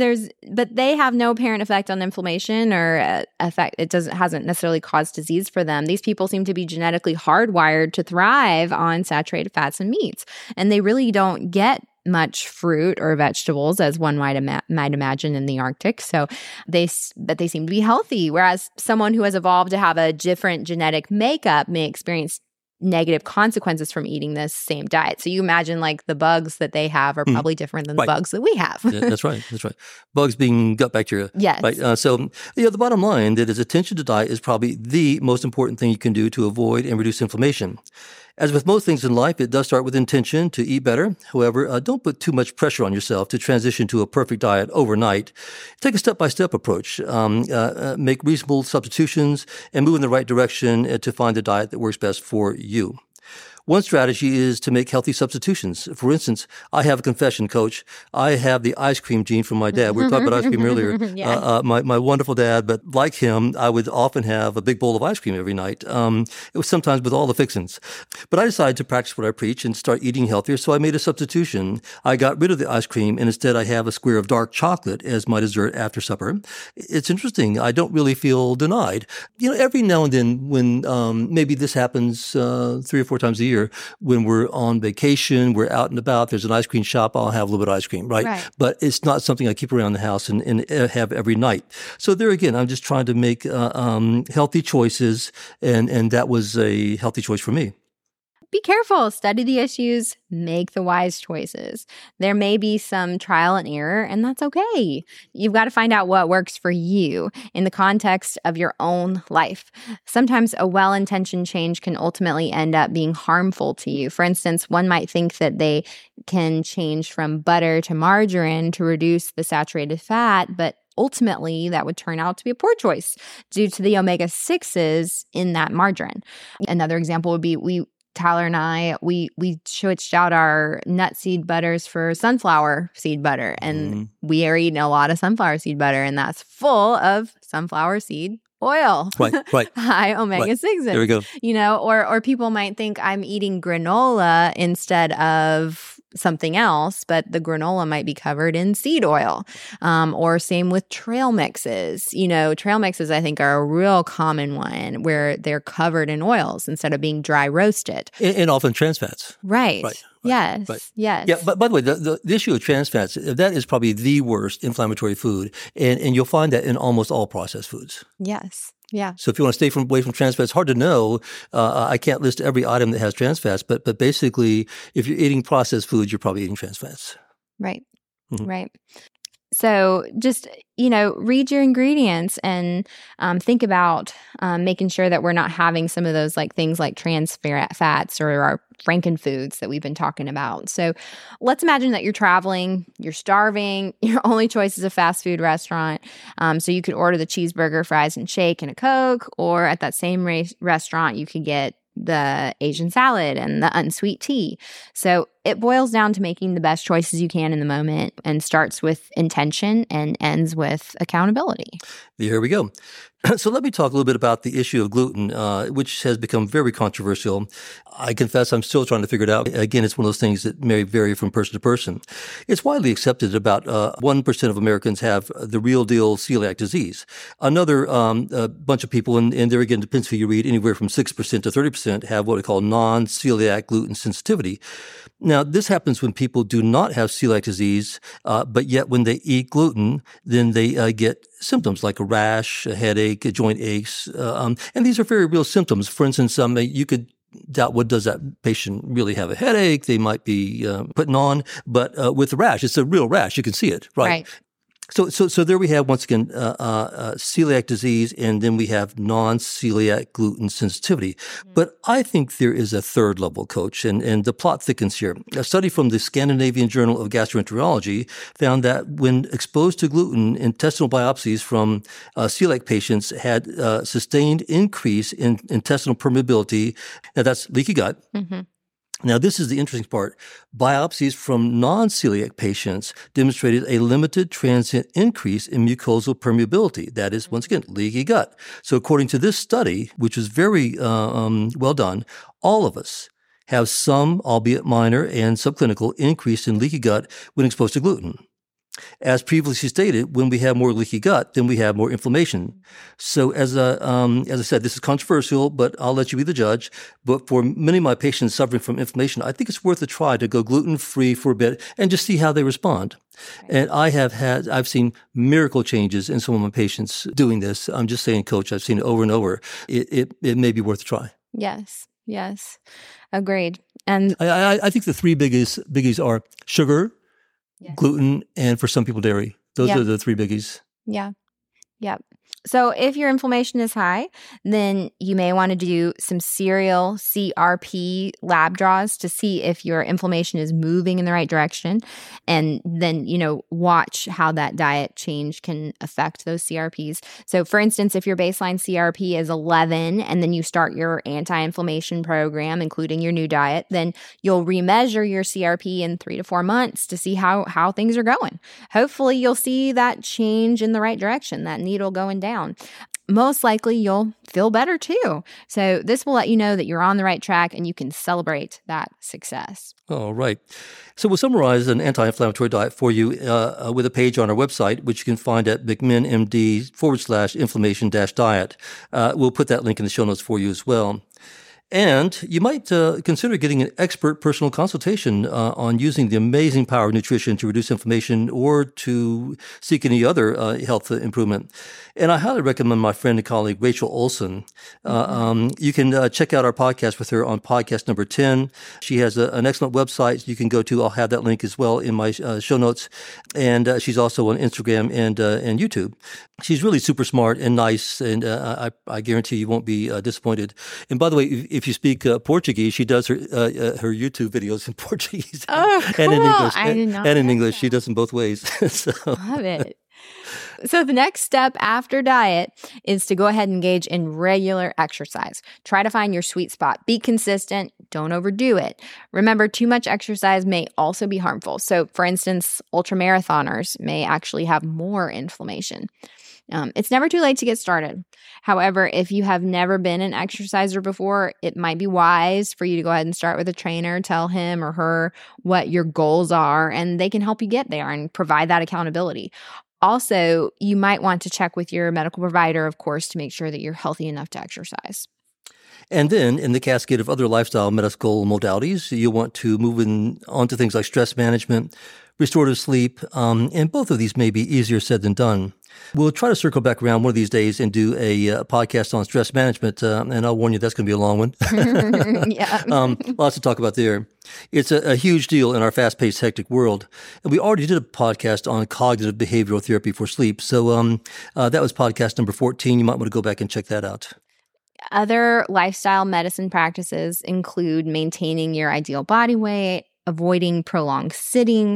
but they have no apparent effect on inflammation or effect. It hasn't necessarily caused disease for them. These people seem to be genetically hardwired to thrive on saturated fats and meats, and they really don't get much fruit or vegetables, as one might imagine in the Arctic. So they seem to be healthy, whereas someone who has evolved to have a different genetic makeup may experience negative consequences from eating this same diet. So you imagine, like, the bugs that they have are probably different than the bugs that we have. Yeah, that's right. Bugs being gut bacteria. Yes. Right. So the bottom line that is attention to diet is probably the most important thing you can do to avoid and reduce inflammation. As with most things in life, it does start with intention to eat better. However, don't put too much pressure on yourself to transition to a perfect diet overnight. Take a step-by-step approach. Make reasonable substitutions and move in the right direction to find the diet that works best for you. One strategy is to make healthy substitutions. For instance, I have a confession, Coach. I have the ice cream gene from my dad. We were talking about ice cream earlier. Yes. My wonderful dad, but like him, I would often have a big bowl of ice cream every night. It was sometimes with all the fixings. But I decided to practice what I preach and start eating healthier, so I made a substitution. I got rid of the ice cream, and instead I have a square of dark chocolate as my dessert after supper. It's interesting. I don't really feel denied. Every now and then when maybe this happens 3 or 4 times a year, when we're on vacation, we're out and about, there's an ice cream shop, I'll have a little bit of ice cream, right? But it's not something I keep around the house and have every night. So there again, I'm just trying to make healthy choices, and that was a healthy choice for me. Be careful, study the issues, make the wise choices. There may be some trial and error, and that's okay. You've got to find out what works for you in the context of your own life. Sometimes a well-intentioned change can ultimately end up being harmful to you. For instance, one might think that they can change from butter to margarine to reduce the saturated fat, but ultimately, that would turn out to be a poor choice due to the omega-6s in that margarine. Another example would be Tyler and I, we switched out our nut seed butters for sunflower seed butter. And we are eating a lot of sunflower seed butter, and that's full of sunflower seed oil. Right. High omega-6s. There we go. Or people might think I'm eating granola instead of something else, but the granola might be covered in seed oil. Or same with trail mixes. Trail mixes, I think, are a real common one where they're covered in oils instead of being dry roasted. And often trans fats. Right. Yes. Right. Yes. Yeah. But by the way, the issue of trans fats, that is probably the worst inflammatory food. And you'll find that in almost all processed foods. Yes. Yeah. So if you want to stay away from trans fats, hard to know. I can't list every item that has trans fats, but basically, if you're eating processed foods, you're probably eating trans fats. Right. Right. So just, read your ingredients and think about making sure that we're not having some of those things like trans fats or our frankenfoods that we've been talking about. So let's imagine that you're traveling, you're starving, your only choice is a fast food restaurant. So you could order the cheeseburger, fries, and shake and a Coke, or at that same restaurant, you could get the Asian salad and the unsweet tea. So it boils down to making the best choices you can in the moment, and starts with intention and ends with accountability. Here we go. So let me talk a little bit about the issue of gluten, which has become very controversial. I confess I'm still trying to figure it out. Again, it's one of those things that may vary from person to person. It's widely accepted that about 1% of Americans have the real deal celiac disease. Another bunch of people, and there again, depends who you read, anywhere from 6% to 30% have what we call non-celiac gluten sensitivity. Now, this happens when people do not have celiac disease, but yet when they eat gluten, then they get symptoms like a rash, a headache, joint aches, and these are very real symptoms. For instance, you could doubt, what does that patient really have a headache? They might be putting on, but with the rash, it's a real rash. You can see it, right? So there we have, once again, celiac disease, and then we have non-celiac gluten sensitivity. But I think there is a third level, Coach, and the plot thickens here. A study from the Scandinavian Journal of Gastroenterology found that when exposed to gluten, intestinal biopsies from celiac patients had sustained increase in intestinal permeability. Now, that's leaky gut. Mm-hmm. Now, this is the interesting part. Biopsies from non-celiac patients demonstrated a limited transient increase in mucosal permeability. That is, once again, leaky gut. So according to this study, which was very well done, all of us have some, albeit minor and subclinical, increase in leaky gut when exposed to gluten. As previously stated, when we have more leaky gut, then we have more inflammation. So as I said, this is controversial, but I'll let you be the judge. But for many of my patients suffering from inflammation, I think it's worth a try to go gluten-free for a bit and just see how they respond. And I've seen miracle changes in some of my patients doing this. I'm just saying, Coach, I've seen it over and over. It may be worth a try. Yes. Agreed. And I think the three biggies are sugar, gluten, and for some people, dairy. Those are the three biggies. Yeah. So if your inflammation is high, then you may want to do some serial CRP lab draws to see if your inflammation is moving in the right direction. And then, watch how that diet change can affect those CRPs. So for instance, if your baseline CRP is 11 and then you start your anti-inflammation program, including your new diet, then you'll remeasure your CRP in 3 to 4 months to see how things are going. Hopefully you'll see that change in the right direction, that needle going down. Most likely you'll feel better too. So this will let you know that you're on the right track and you can celebrate that success. All right. So we'll summarize an anti-inflammatory diet for you with a page on our website, which you can find at McMinnMD/inflammation-diet. We'll put that link in the show notes for you as well. And you might consider getting an expert personal consultation on using the amazing power of nutrition to reduce inflammation or to seek any other health improvement. And I highly recommend my friend and colleague, Rachel Olson. You can check out our podcast with her on podcast number 10. She has an excellent website you can go to. I'll have that link as well in my show notes. And she's also on Instagram and YouTube. She's really super smart and nice, and I guarantee you won't be disappointed. And by the way, if you speak Portuguese, she does her YouTube videos in Portuguese and in English. I did not and in English. She does them both ways. So. Love it. So the next step after diet is to go ahead and engage in regular exercise. Try to find your sweet spot. Be consistent. Don't overdo it. Remember, too much exercise may also be harmful. So for instance, ultramarathoners may actually have more inflammation. It's never too late to get started. However, if you have never been an exerciser before, it might be wise for you to go ahead and start with a trainer, tell him or her what your goals are, and they can help you get there and provide that accountability. Also, you might want to check with your medical provider, of course, to make sure that you're healthy enough to exercise. And then in the cascade of other lifestyle medical modalities, you want to move on to things like stress management, restorative sleep, and both of these may be easier said than done. We'll try to circle back around one of these days and do a podcast on stress management, and I'll warn you that's going to be a long one. Yeah. Lots to talk about there. It's a huge deal in our fast-paced, hectic world. And we already did a podcast on cognitive behavioral therapy for sleep, so that was podcast number 14. You might want to go back and check that out. Other lifestyle medicine practices include maintaining your ideal body weight, avoiding prolonged sitting,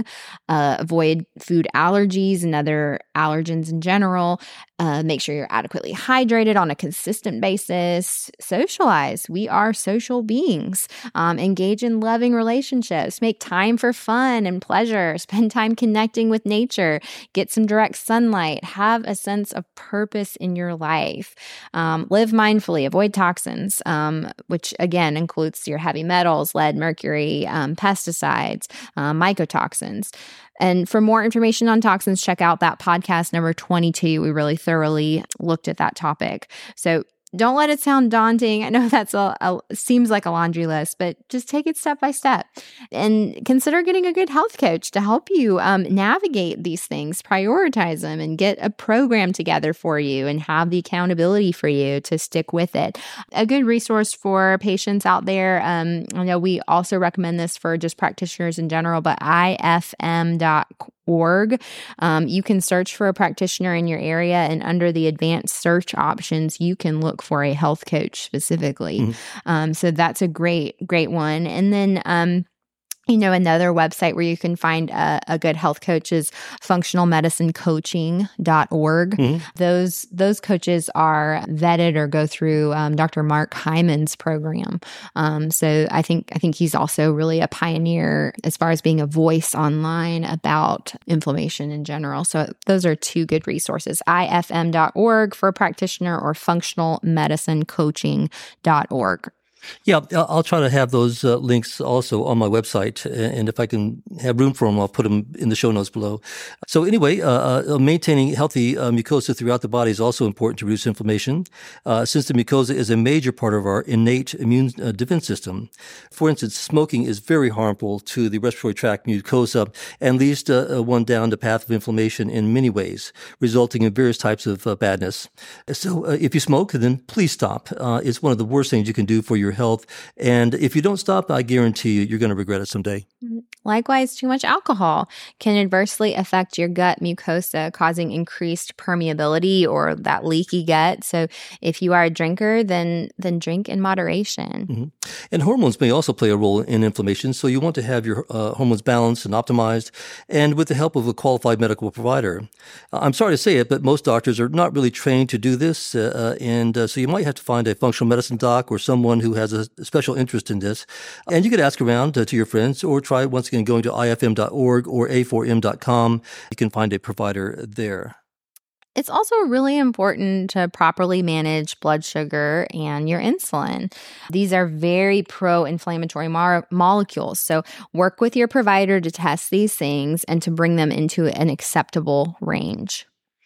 avoid food allergies and other allergens in general, make sure you're adequately hydrated on a consistent basis, socialize. We are social beings. Engage in loving relationships, make time for fun and pleasure, spend time connecting with nature, get some direct sunlight, have a sense of purpose in your life, live mindfully, avoid toxins, which again includes your heavy metals, lead, mercury, pesticides, mycotoxins. And for more information on toxins, check out that podcast number 22. We really thoroughly looked at that topic. So don't let it sound daunting. I know that's seems like a laundry list, but just take it step by step and consider getting a good health coach to help you navigate these things, prioritize them, and get a program together for you and have the accountability for you to stick with it. A good resource for patients out there. I know we also recommend this for just practitioners in general, but ifm.org. You can search for a practitioner in your area, and under the advanced search options, you can look for a health coach specifically. Mm-hmm. So that's a great one. And then, another website where you can find a good health coach is functionalmedicinecoaching.org. Mm-hmm. Those coaches are vetted or go through Dr. Mark Hyman's program. So I think he's also really a pioneer as far as being a voice online about inflammation in general. So those are two good resources, ifm.org for a practitioner or functionalmedicinecoaching.org. Yeah, I'll try to have those links also on my website, and if I can have room for them, I'll put them in the show notes below. So anyway, maintaining healthy mucosa throughout the body is also important to reduce inflammation, since the mucosa is a major part of our innate immune defense system. For instance, smoking is very harmful to the respiratory tract mucosa and leads one down the path of inflammation in many ways, resulting in various types of badness. So if you smoke, then please stop. It's one of the worst things you can do for your health. And if you don't stop, I guarantee you're going to regret it someday. Likewise, too much alcohol can adversely affect your gut mucosa, causing increased permeability or that leaky gut. So if you are a drinker, then drink in moderation. Mm-hmm. And hormones may also play a role in inflammation. So you want to have your hormones balanced and optimized, and with the help of a qualified medical provider. I'm sorry to say it, but most doctors are not really trained to do this. So you might have to find a functional medicine doc or someone who has a special interest in this. And you could ask around to your friends, or try once again going to ifm.org or a4m.com. You can find a provider there. It's also really important to properly manage blood sugar and your insulin. These are very pro-inflammatory molecules. So work with your provider to test these things and to bring them into an acceptable range.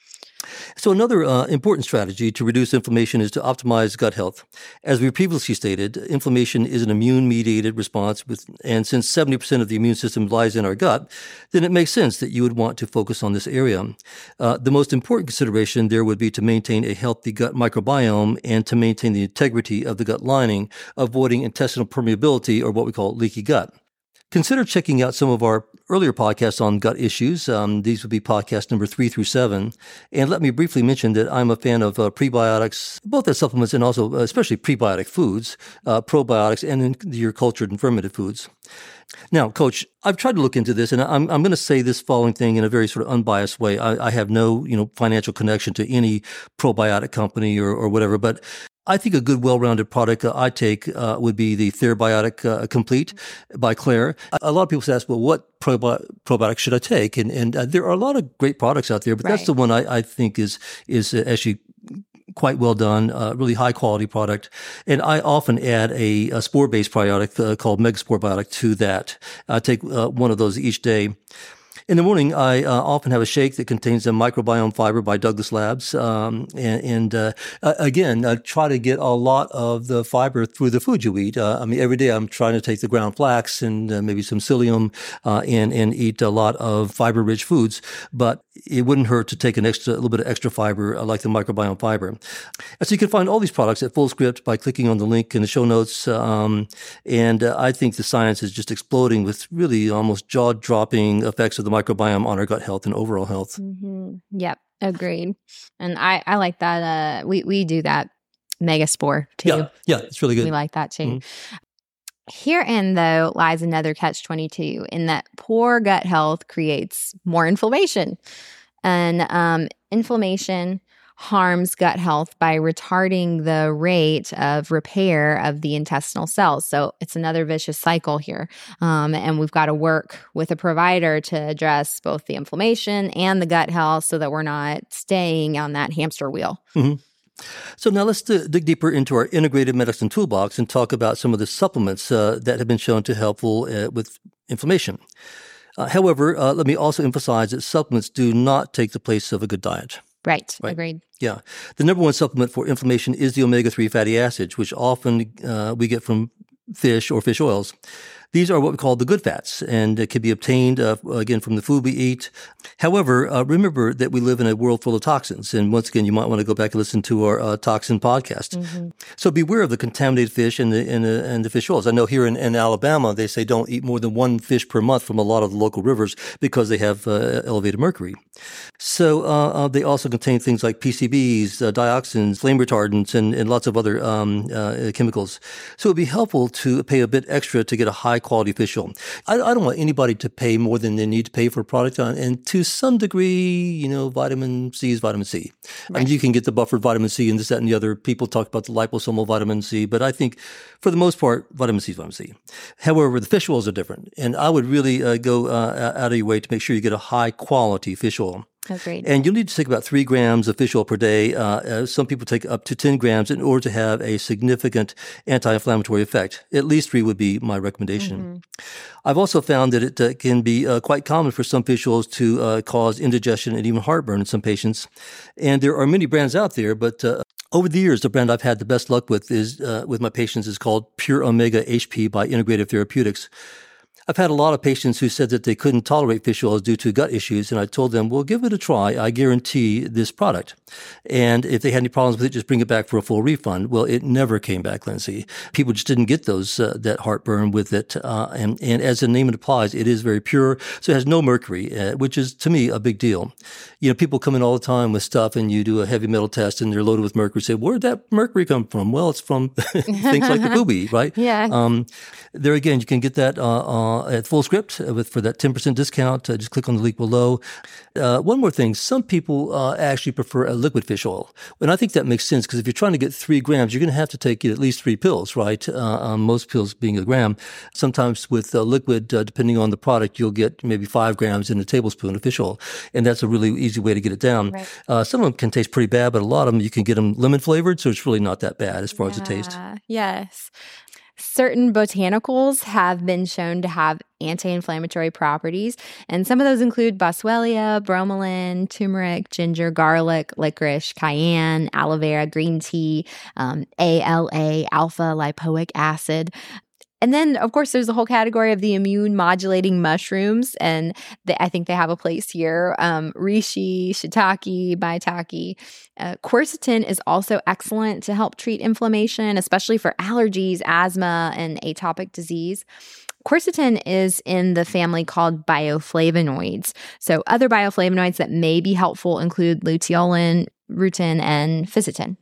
So another important strategy to reduce inflammation is to optimize gut health. As we previously stated, inflammation is an immune-mediated response, and since 70% of the immune system lies in our gut, then it makes sense that you would want to focus on this area. The most important consideration there would be to maintain a healthy gut microbiome and to maintain the integrity of the gut lining, avoiding intestinal permeability, or what we call leaky gut. Consider checking out some of our earlier podcasts on gut issues. These would be podcast number 3 through 7. And let me briefly mention that I'm a fan of prebiotics, both as supplements and also especially prebiotic foods, probiotics, and in your cultured and fermented foods. Now, Coach, I've tried to look into this, and I'm going to say this following thing in a very sort of unbiased way. I have no, financial connection to any probiotic company or whatever, but I think a good, well-rounded product I take would be the Therabiotic Complete by Claire. A lot of people ask, well, what probiotic should I take? And there are a lot of great products out there, but that's the one I think is actually quite well done, really high quality product. And I often add a spore-based probiotic called Megaspore Biotic to that. I take one of those each day. In the morning, I often have a shake that contains a microbiome fiber by Douglas Labs. Again, I try to get a lot of the fiber through the food you eat. Every day I'm trying to take the ground flax and maybe some psyllium and eat a lot of fiber-rich foods. But it wouldn't hurt to take a little bit of extra fiber like the microbiome fiber. And so you can find all these products at FullScript by clicking on the link in the show notes. I think the science is just exploding with really almost jaw-dropping effects of the microbiome on our gut health and overall health. Mm-hmm. Yep, agreed. And I like that. We do that Megaspore too. Yeah, it's really good. We like that too. Mm-hmm. Herein, though, lies another catch-22 in that poor gut health creates more inflammation. And inflammation harms gut health by retarding the rate of repair of the intestinal cells. So it's another vicious cycle here. And we've got to work with a provider to address both the inflammation and the gut health so that we're not staying on that hamster wheel. Mm-hmm. So now let's dig deeper into our integrated medicine toolbox and talk about some of the supplements that have been shown to helpful with inflammation. However, let me also emphasize that supplements do not take the place of a good diet. Right. Agreed. Yeah. The number one supplement for inflammation is the omega-3 fatty acids, which often we get from fish or fish oils. These are what we call the good fats, and it can be obtained, again, from the food we eat. However, remember that we live in a world full of toxins. And once again, you might want to go back and listen to our toxin podcast. Mm-hmm. So beware of the contaminated fish and the fish oils. I know here in Alabama, they say don't eat more than one fish per month from a lot of the local rivers because they have elevated mercury. So they also contain things like PCBs, dioxins, flame retardants, and lots of other chemicals. So it would be helpful to pay a bit extra to get a high quality fish oil. I don't want anybody to pay more than they need to pay for a product on, and to some degree, vitamin C is vitamin C. Right. You can get the buffered vitamin C and this, that, and the other. People talk about the liposomal vitamin C, but I think for the most part, vitamin C is vitamin C. However, the fish oils are different, and I would really go out of your way to make sure you get a high quality fish oil. Agreed. And you'll need to take about 3 grams of fish oil per day. Some people take up to 10 grams in order to have a significant anti-inflammatory effect. At least 3 would be my recommendation. Mm-hmm. I've also found that it can be quite common for some fish oils to cause indigestion and even heartburn in some patients. And there are many brands out there, but over the years, the brand I've had the best luck with with my patients is called Pure Omega HP by Integrative Therapeutics. I've had a lot of patients who said that they couldn't tolerate fish oils due to gut issues, and I told them, well, give it a try. I guarantee this product. And if they had any problems with it, just bring it back for a full refund. Well, it never came back, Lindsay. People just didn't get that heartburn with it. And as the name implies, it is very pure. So it has no mercury, which is, to me, a big deal. People come in all the time with stuff and you do a heavy metal test and they're loaded with mercury. Say, where'd that mercury come from? Well, it's from things like the booby, right? Yeah. There again, you can get that at FullScript for that 10% discount. Just click on the link below. One more thing. Some people actually prefer a liquid fish oil. And I think that makes sense because if you're trying to get 3 grams, you're going to have to take at least 3 pills, right? Most pills being a gram. Sometimes with liquid, depending on the product, you'll get maybe 5 grams in a tablespoon of fish oil. And that's a really easy way to get it down. Right. Some of them can taste pretty bad, but a lot of them, you can get them lemon flavored. So it's really not that bad as far as the taste. Yes. Certain botanicals have been shown to have anti-inflammatory properties, and some of those include boswellia, bromelain, turmeric, ginger, garlic, licorice, cayenne, aloe vera, green tea, ALA, alpha lipoic acid. And then, of course, there's the whole category of the immune-modulating mushrooms, and I think they have a place here. Reishi, shiitake, maitake. Quercetin is also excellent to help treat inflammation, especially for allergies, asthma, and atopic disease. Quercetin is in the family called bioflavonoids. So other bioflavonoids that may be helpful include luteolin, rutin, and fisetin.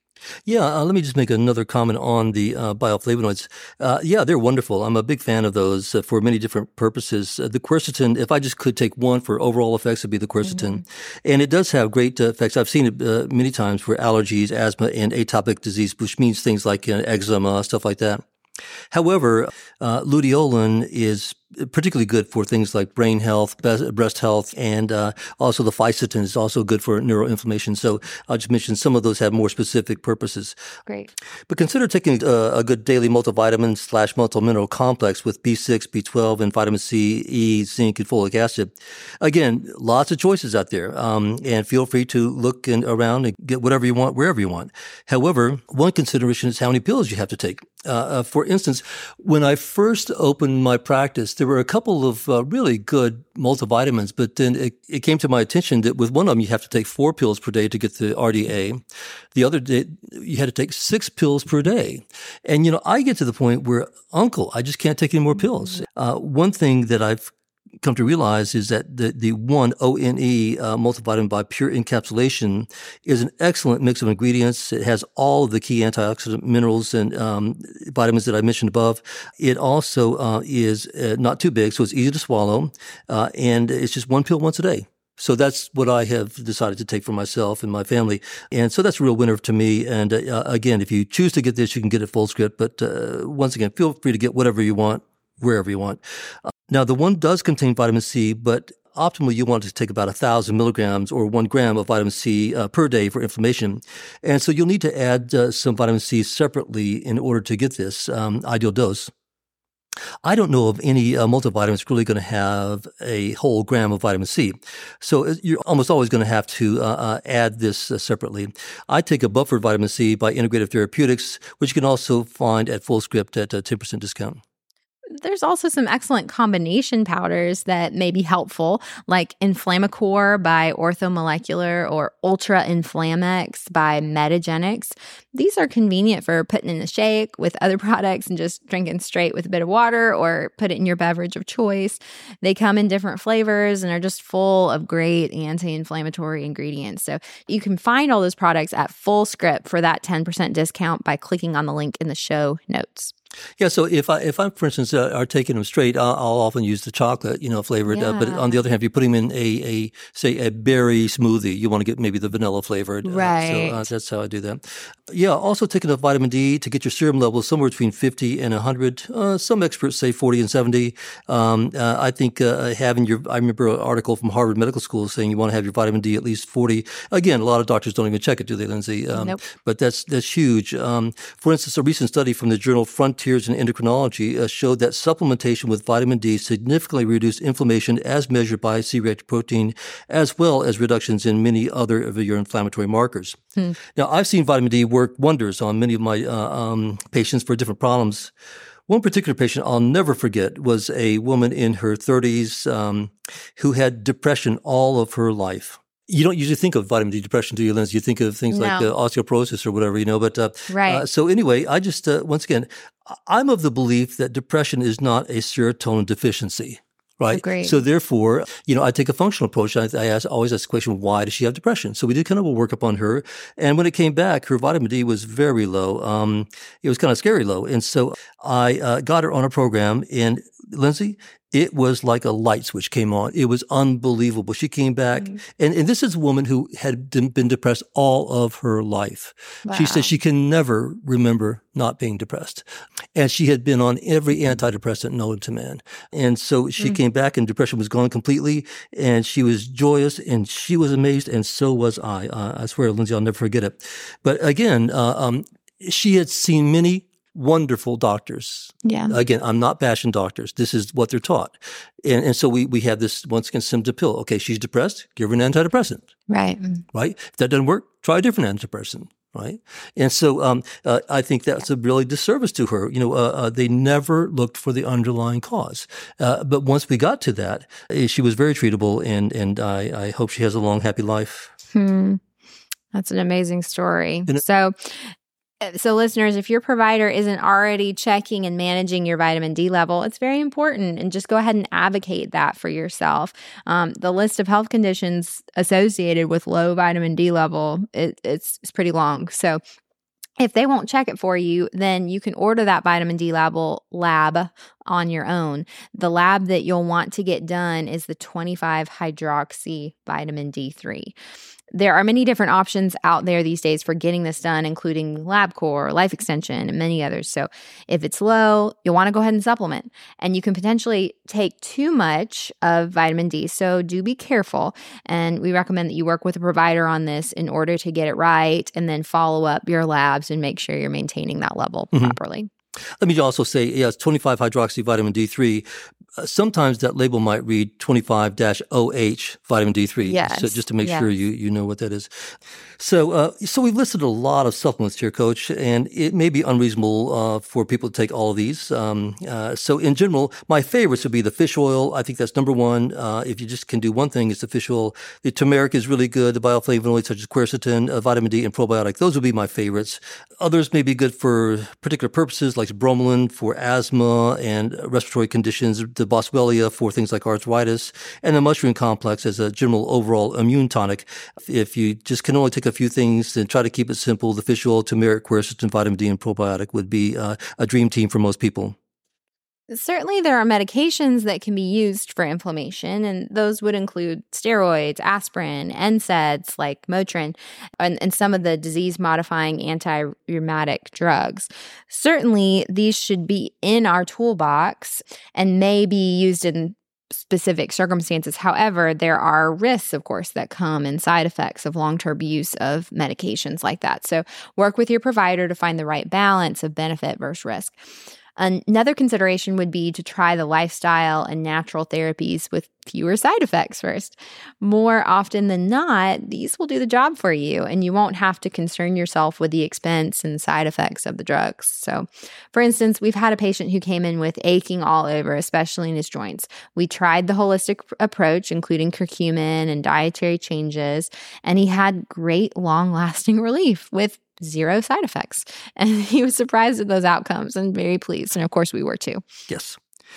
Yeah, let me just make another comment on the bioflavonoids. Yeah, they're wonderful. I'm a big fan of those for many different purposes. The quercetin, if I just could take one for overall effects, it'd be the quercetin. And it does have great effects. I've seen it many times for allergies, asthma, and atopic disease, which means things like eczema, stuff like that. However, luteolin is particularly good for things like brain health, breast health, and also the fisetin is also good for neuroinflammation. So I'll just mention some of those have more specific purposes. Great. But consider taking a good daily multivitamin/multimineral complex with B6, B12, and vitamin C, E, zinc, and folic acid. Again, lots of choices out there, and feel free to look around and get whatever you want, wherever you want. However, one consideration is how many pills you have to take. For instance, when I first opened my practice, there were a couple of really good multivitamins, but then it came to my attention that with one of them, you have to take 4 pills per day to get the RDA. The other day, you had to take 6 pills per day. And, I get to the point where, I just can't take any more pills. One thing that I've come to realize is that the one ONE multivitamin by Pure Encapsulation is an excellent mix of ingredients. It has all of the key antioxidant minerals and vitamins that I mentioned above. It also is not too big, so it's easy to swallow, and it's just 1 pill once a day. So that's what I have decided to take for myself and my family. And so that's a real winner to me. And again, if you choose to get this, you can get it FullScript. But once again, feel free to get whatever you want, wherever you want. Now, the one does contain vitamin C, but optimally you want to take about 1,000 milligrams or 1 gram of vitamin C per day for inflammation. And so you'll need to add some vitamin C separately in order to get this ideal dose. I don't know of any multivitamin really going to have a whole gram of vitamin C. So you're almost always going to have to add this separately. I take a buffered vitamin C by Integrative Therapeutics, which you can also find at FullScript at a 10% discount. There's also some excellent combination powders that may be helpful, like Inflammacore by Orthomolecular or Ultra Inflammex by Metagenics. These are convenient for putting in a shake with other products and just drinking straight with a bit of water or put it in your beverage of choice. They come in different flavors and are just full of great anti-inflammatory ingredients. So you can find all those products at FullScript for that 10% discount by clicking on the link in the show notes. Yeah, so if I'm, for instance, are taking them straight, I'll often use the chocolate, flavored. Yeah. But on the other hand, if you put them in a berry smoothie, you want to get maybe the vanilla flavored. Right. So that's how I do that. Yeah, also take enough vitamin D to get your serum levels somewhere between 50 and 100. Some experts say 40 and 70. I think I remember an article from Harvard Medical School saying you want to have your vitamin D at least 40. Again, a lot of doctors don't even check it, do they, Lindsay? Nope. But that's huge. For instance, a recent study from the journal Frontiers in Endocrinology showed that supplementation with vitamin D significantly reduced inflammation as measured by C-reactive protein, as well as reductions in many other of your inflammatory markers. Now, I've seen vitamin D work wonders on many of my patients for different problems. One particular patient I'll never forget was a woman in her 30s who had depression all of her life. You don't usually think of vitamin D depression, do you, Lindsay? You think of things like osteoporosis or whatever, but right. So anyway, I just, once again, I'm of the belief that depression is not a serotonin deficiency. Right. Agreed. So therefore, I take a functional approach. I always ask the question, why does she have depression? So we did kind of a workup on her. And when it came back, her vitamin D was very low. It was kind of scary low. And so I got her on a program, and Lindsay, it was like a light switch came on. It was unbelievable. She came back, and this is a woman who had been depressed all of her life. Wow. She said she can never remember not being depressed. And she had been on every antidepressant known to man. And so she came back, and depression was gone completely, and she was joyous, and she was amazed, and so was I. I swear, Lindsay, I'll never forget it. But again, she had seen many wonderful doctors. Yeah. Again, I'm not bashing doctors. This is what they're taught. And so we have this, once again, symptom pill. Okay, she's depressed, give her an antidepressant. Right. Right? If that doesn't work, try a different antidepressant. Right. And so I think that's a really disservice to her. They never looked for the underlying cause. But once we got to that, she was very treatable, and I hope she has a long, happy life. That's an amazing story. So listeners, if your provider isn't already checking and managing your vitamin D level, it's very important, and just go ahead and advocate that for yourself. The list of health conditions associated with low vitamin D level, it's pretty long. So if they won't check it for you, then you can order that vitamin D level lab on your own. The lab that you'll want to get done is the 25-hydroxy vitamin D3. There are many different options out there these days for getting this done, including LabCorp, Life Extension, and many others. So if it's low, you'll want to go ahead and supplement. And you can potentially take too much of vitamin D, so do be careful. And we recommend that you work with a provider on this in order to get it right, and then follow up your labs and make sure you're maintaining that level properly. Let me also say, yes, 25-hydroxy vitamin D3. Sometimes that label might read 25-OH vitamin D3. Yes. So just to make sure you know what that is. So we've listed a lot of supplements here, Coach, and it may be unreasonable for people to take all of these. So in general, my favorites would be the fish oil. I think that's number one. If you just can do one thing, it's the fish oil. The turmeric is really good. The bioflavonoids such as quercetin, vitamin D, and probiotic. Those would be my favorites. Others may be good for particular purposes, like bromelain for asthma and respiratory conditions, the boswellia for things like arthritis, and the mushroom complex as a general overall immune tonic. If you just can only take a few things and try to keep it simple, the fish oil, turmeric, quercetin, vitamin D, and probiotic would be a dream team for most people. Certainly, there are medications that can be used for inflammation, and those would include steroids, aspirin, NSAIDs like Motrin, and some of the disease-modifying anti-rheumatic drugs. Certainly, these should be in our toolbox and may be used in specific circumstances. However, there are risks, of course, that come and side effects of long-term use of medications like that. So work with your provider to find the right balance of benefit versus risk. Another consideration would be to try the lifestyle and natural therapies with fewer side effects first. More often than not, these will do the job for you, and you won't have to concern yourself with the expense and side effects of the drugs. So, for instance, we've had a patient who came in with aching all over, especially in his joints. We tried the holistic approach, including curcumin and dietary changes, and he had great long-lasting relief with 0 side effects. And he was surprised at those outcomes and very pleased. And of course, we were too. Yes.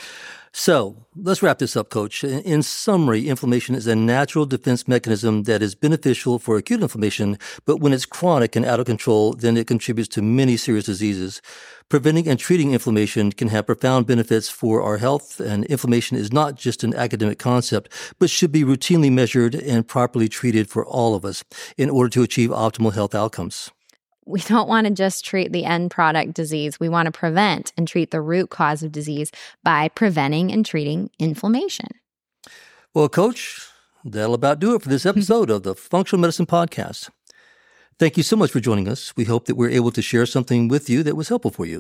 So let's wrap this up, Coach. In summary, inflammation is a natural defense mechanism that is beneficial for acute inflammation, but when it's chronic and out of control, then it contributes to many serious diseases. Preventing and treating inflammation can have profound benefits for our health, and inflammation is not just an academic concept, but should be routinely measured and properly treated for all of us in order to achieve optimal health outcomes. We don't want to just treat the end product disease. We want to prevent and treat the root cause of disease by preventing and treating inflammation. Well, Coach, that'll about do it for this episode of the Functional Medicine Podcast. Thank you so much for joining us. We hope that we're able to share something with you that was helpful for you.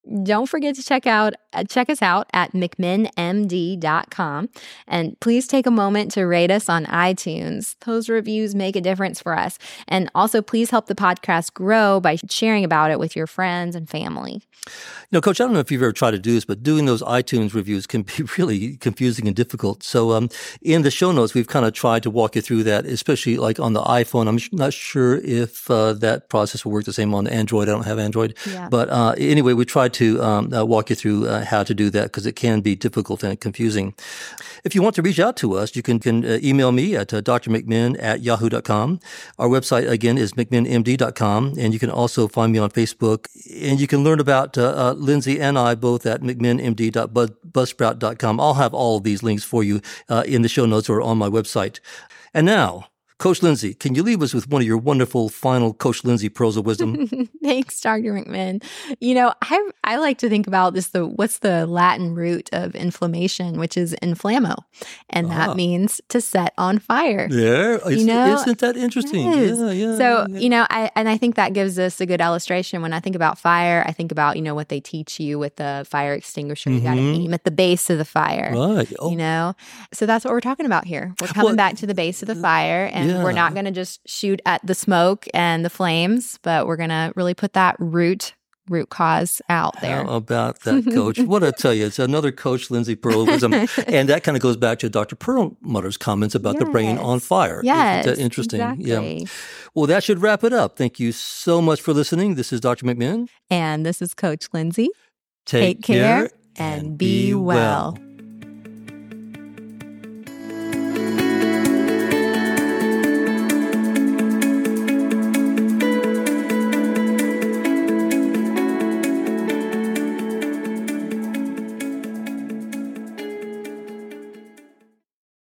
Don't forget to check us out at McMinnMD.com. And please take a moment to rate us on iTunes. Those reviews make a difference for us. And also, please help the podcast grow by sharing about it with your friends and family. Coach, I don't know if you've ever tried to do this, but doing those iTunes reviews can be really confusing and difficult. So in the show notes, we've kind of tried to walk you through that, especially like on the iPhone. I'm not sure if that process will work the same on Android. I don't have Android. Yeah. But anyway, we tried to walk you through how to do that because it can be difficult and confusing. If you want to reach out to us, you can email me at drmcminn@yahoo.com. Our website, again, is mcminnmd.com. And you can also find me on Facebook. And you can learn about Lindsay and I both at mcminnmd.buzzsprout.com. I'll have all of these links for you in the show notes or on my website. And now, Coach Lindsay, can you leave us with one of your wonderful final Coach Lindsay pearls of wisdom? Thanks, Dr. McMinn. I like to think about this, what's the Latin root of inflammation, which is inflammo. And that means to set on fire. Yeah. Isn't that interesting? Yeah. So, I think that gives us a good illustration. When I think about fire, I think about, what they teach you with the fire extinguisher. You got to aim at the base of the fire. Right. So that's what we're talking about here. We're coming back to the base of the fire, and we're not going to just shoot at the smoke and the flames, but we're going to really put that root cause out there. How about that, Coach? What I tell you, it's another Coach Lindsay pearl of wisdom. And that kind of goes back to Dr. Perlmutter's comments about the brain on fire. Yes, Isn't that interesting? Exactly. Yeah. Well, that should wrap it up. Thank you so much for listening. This is Dr. McMinn. And this is Coach Lindsay. Take care and be well.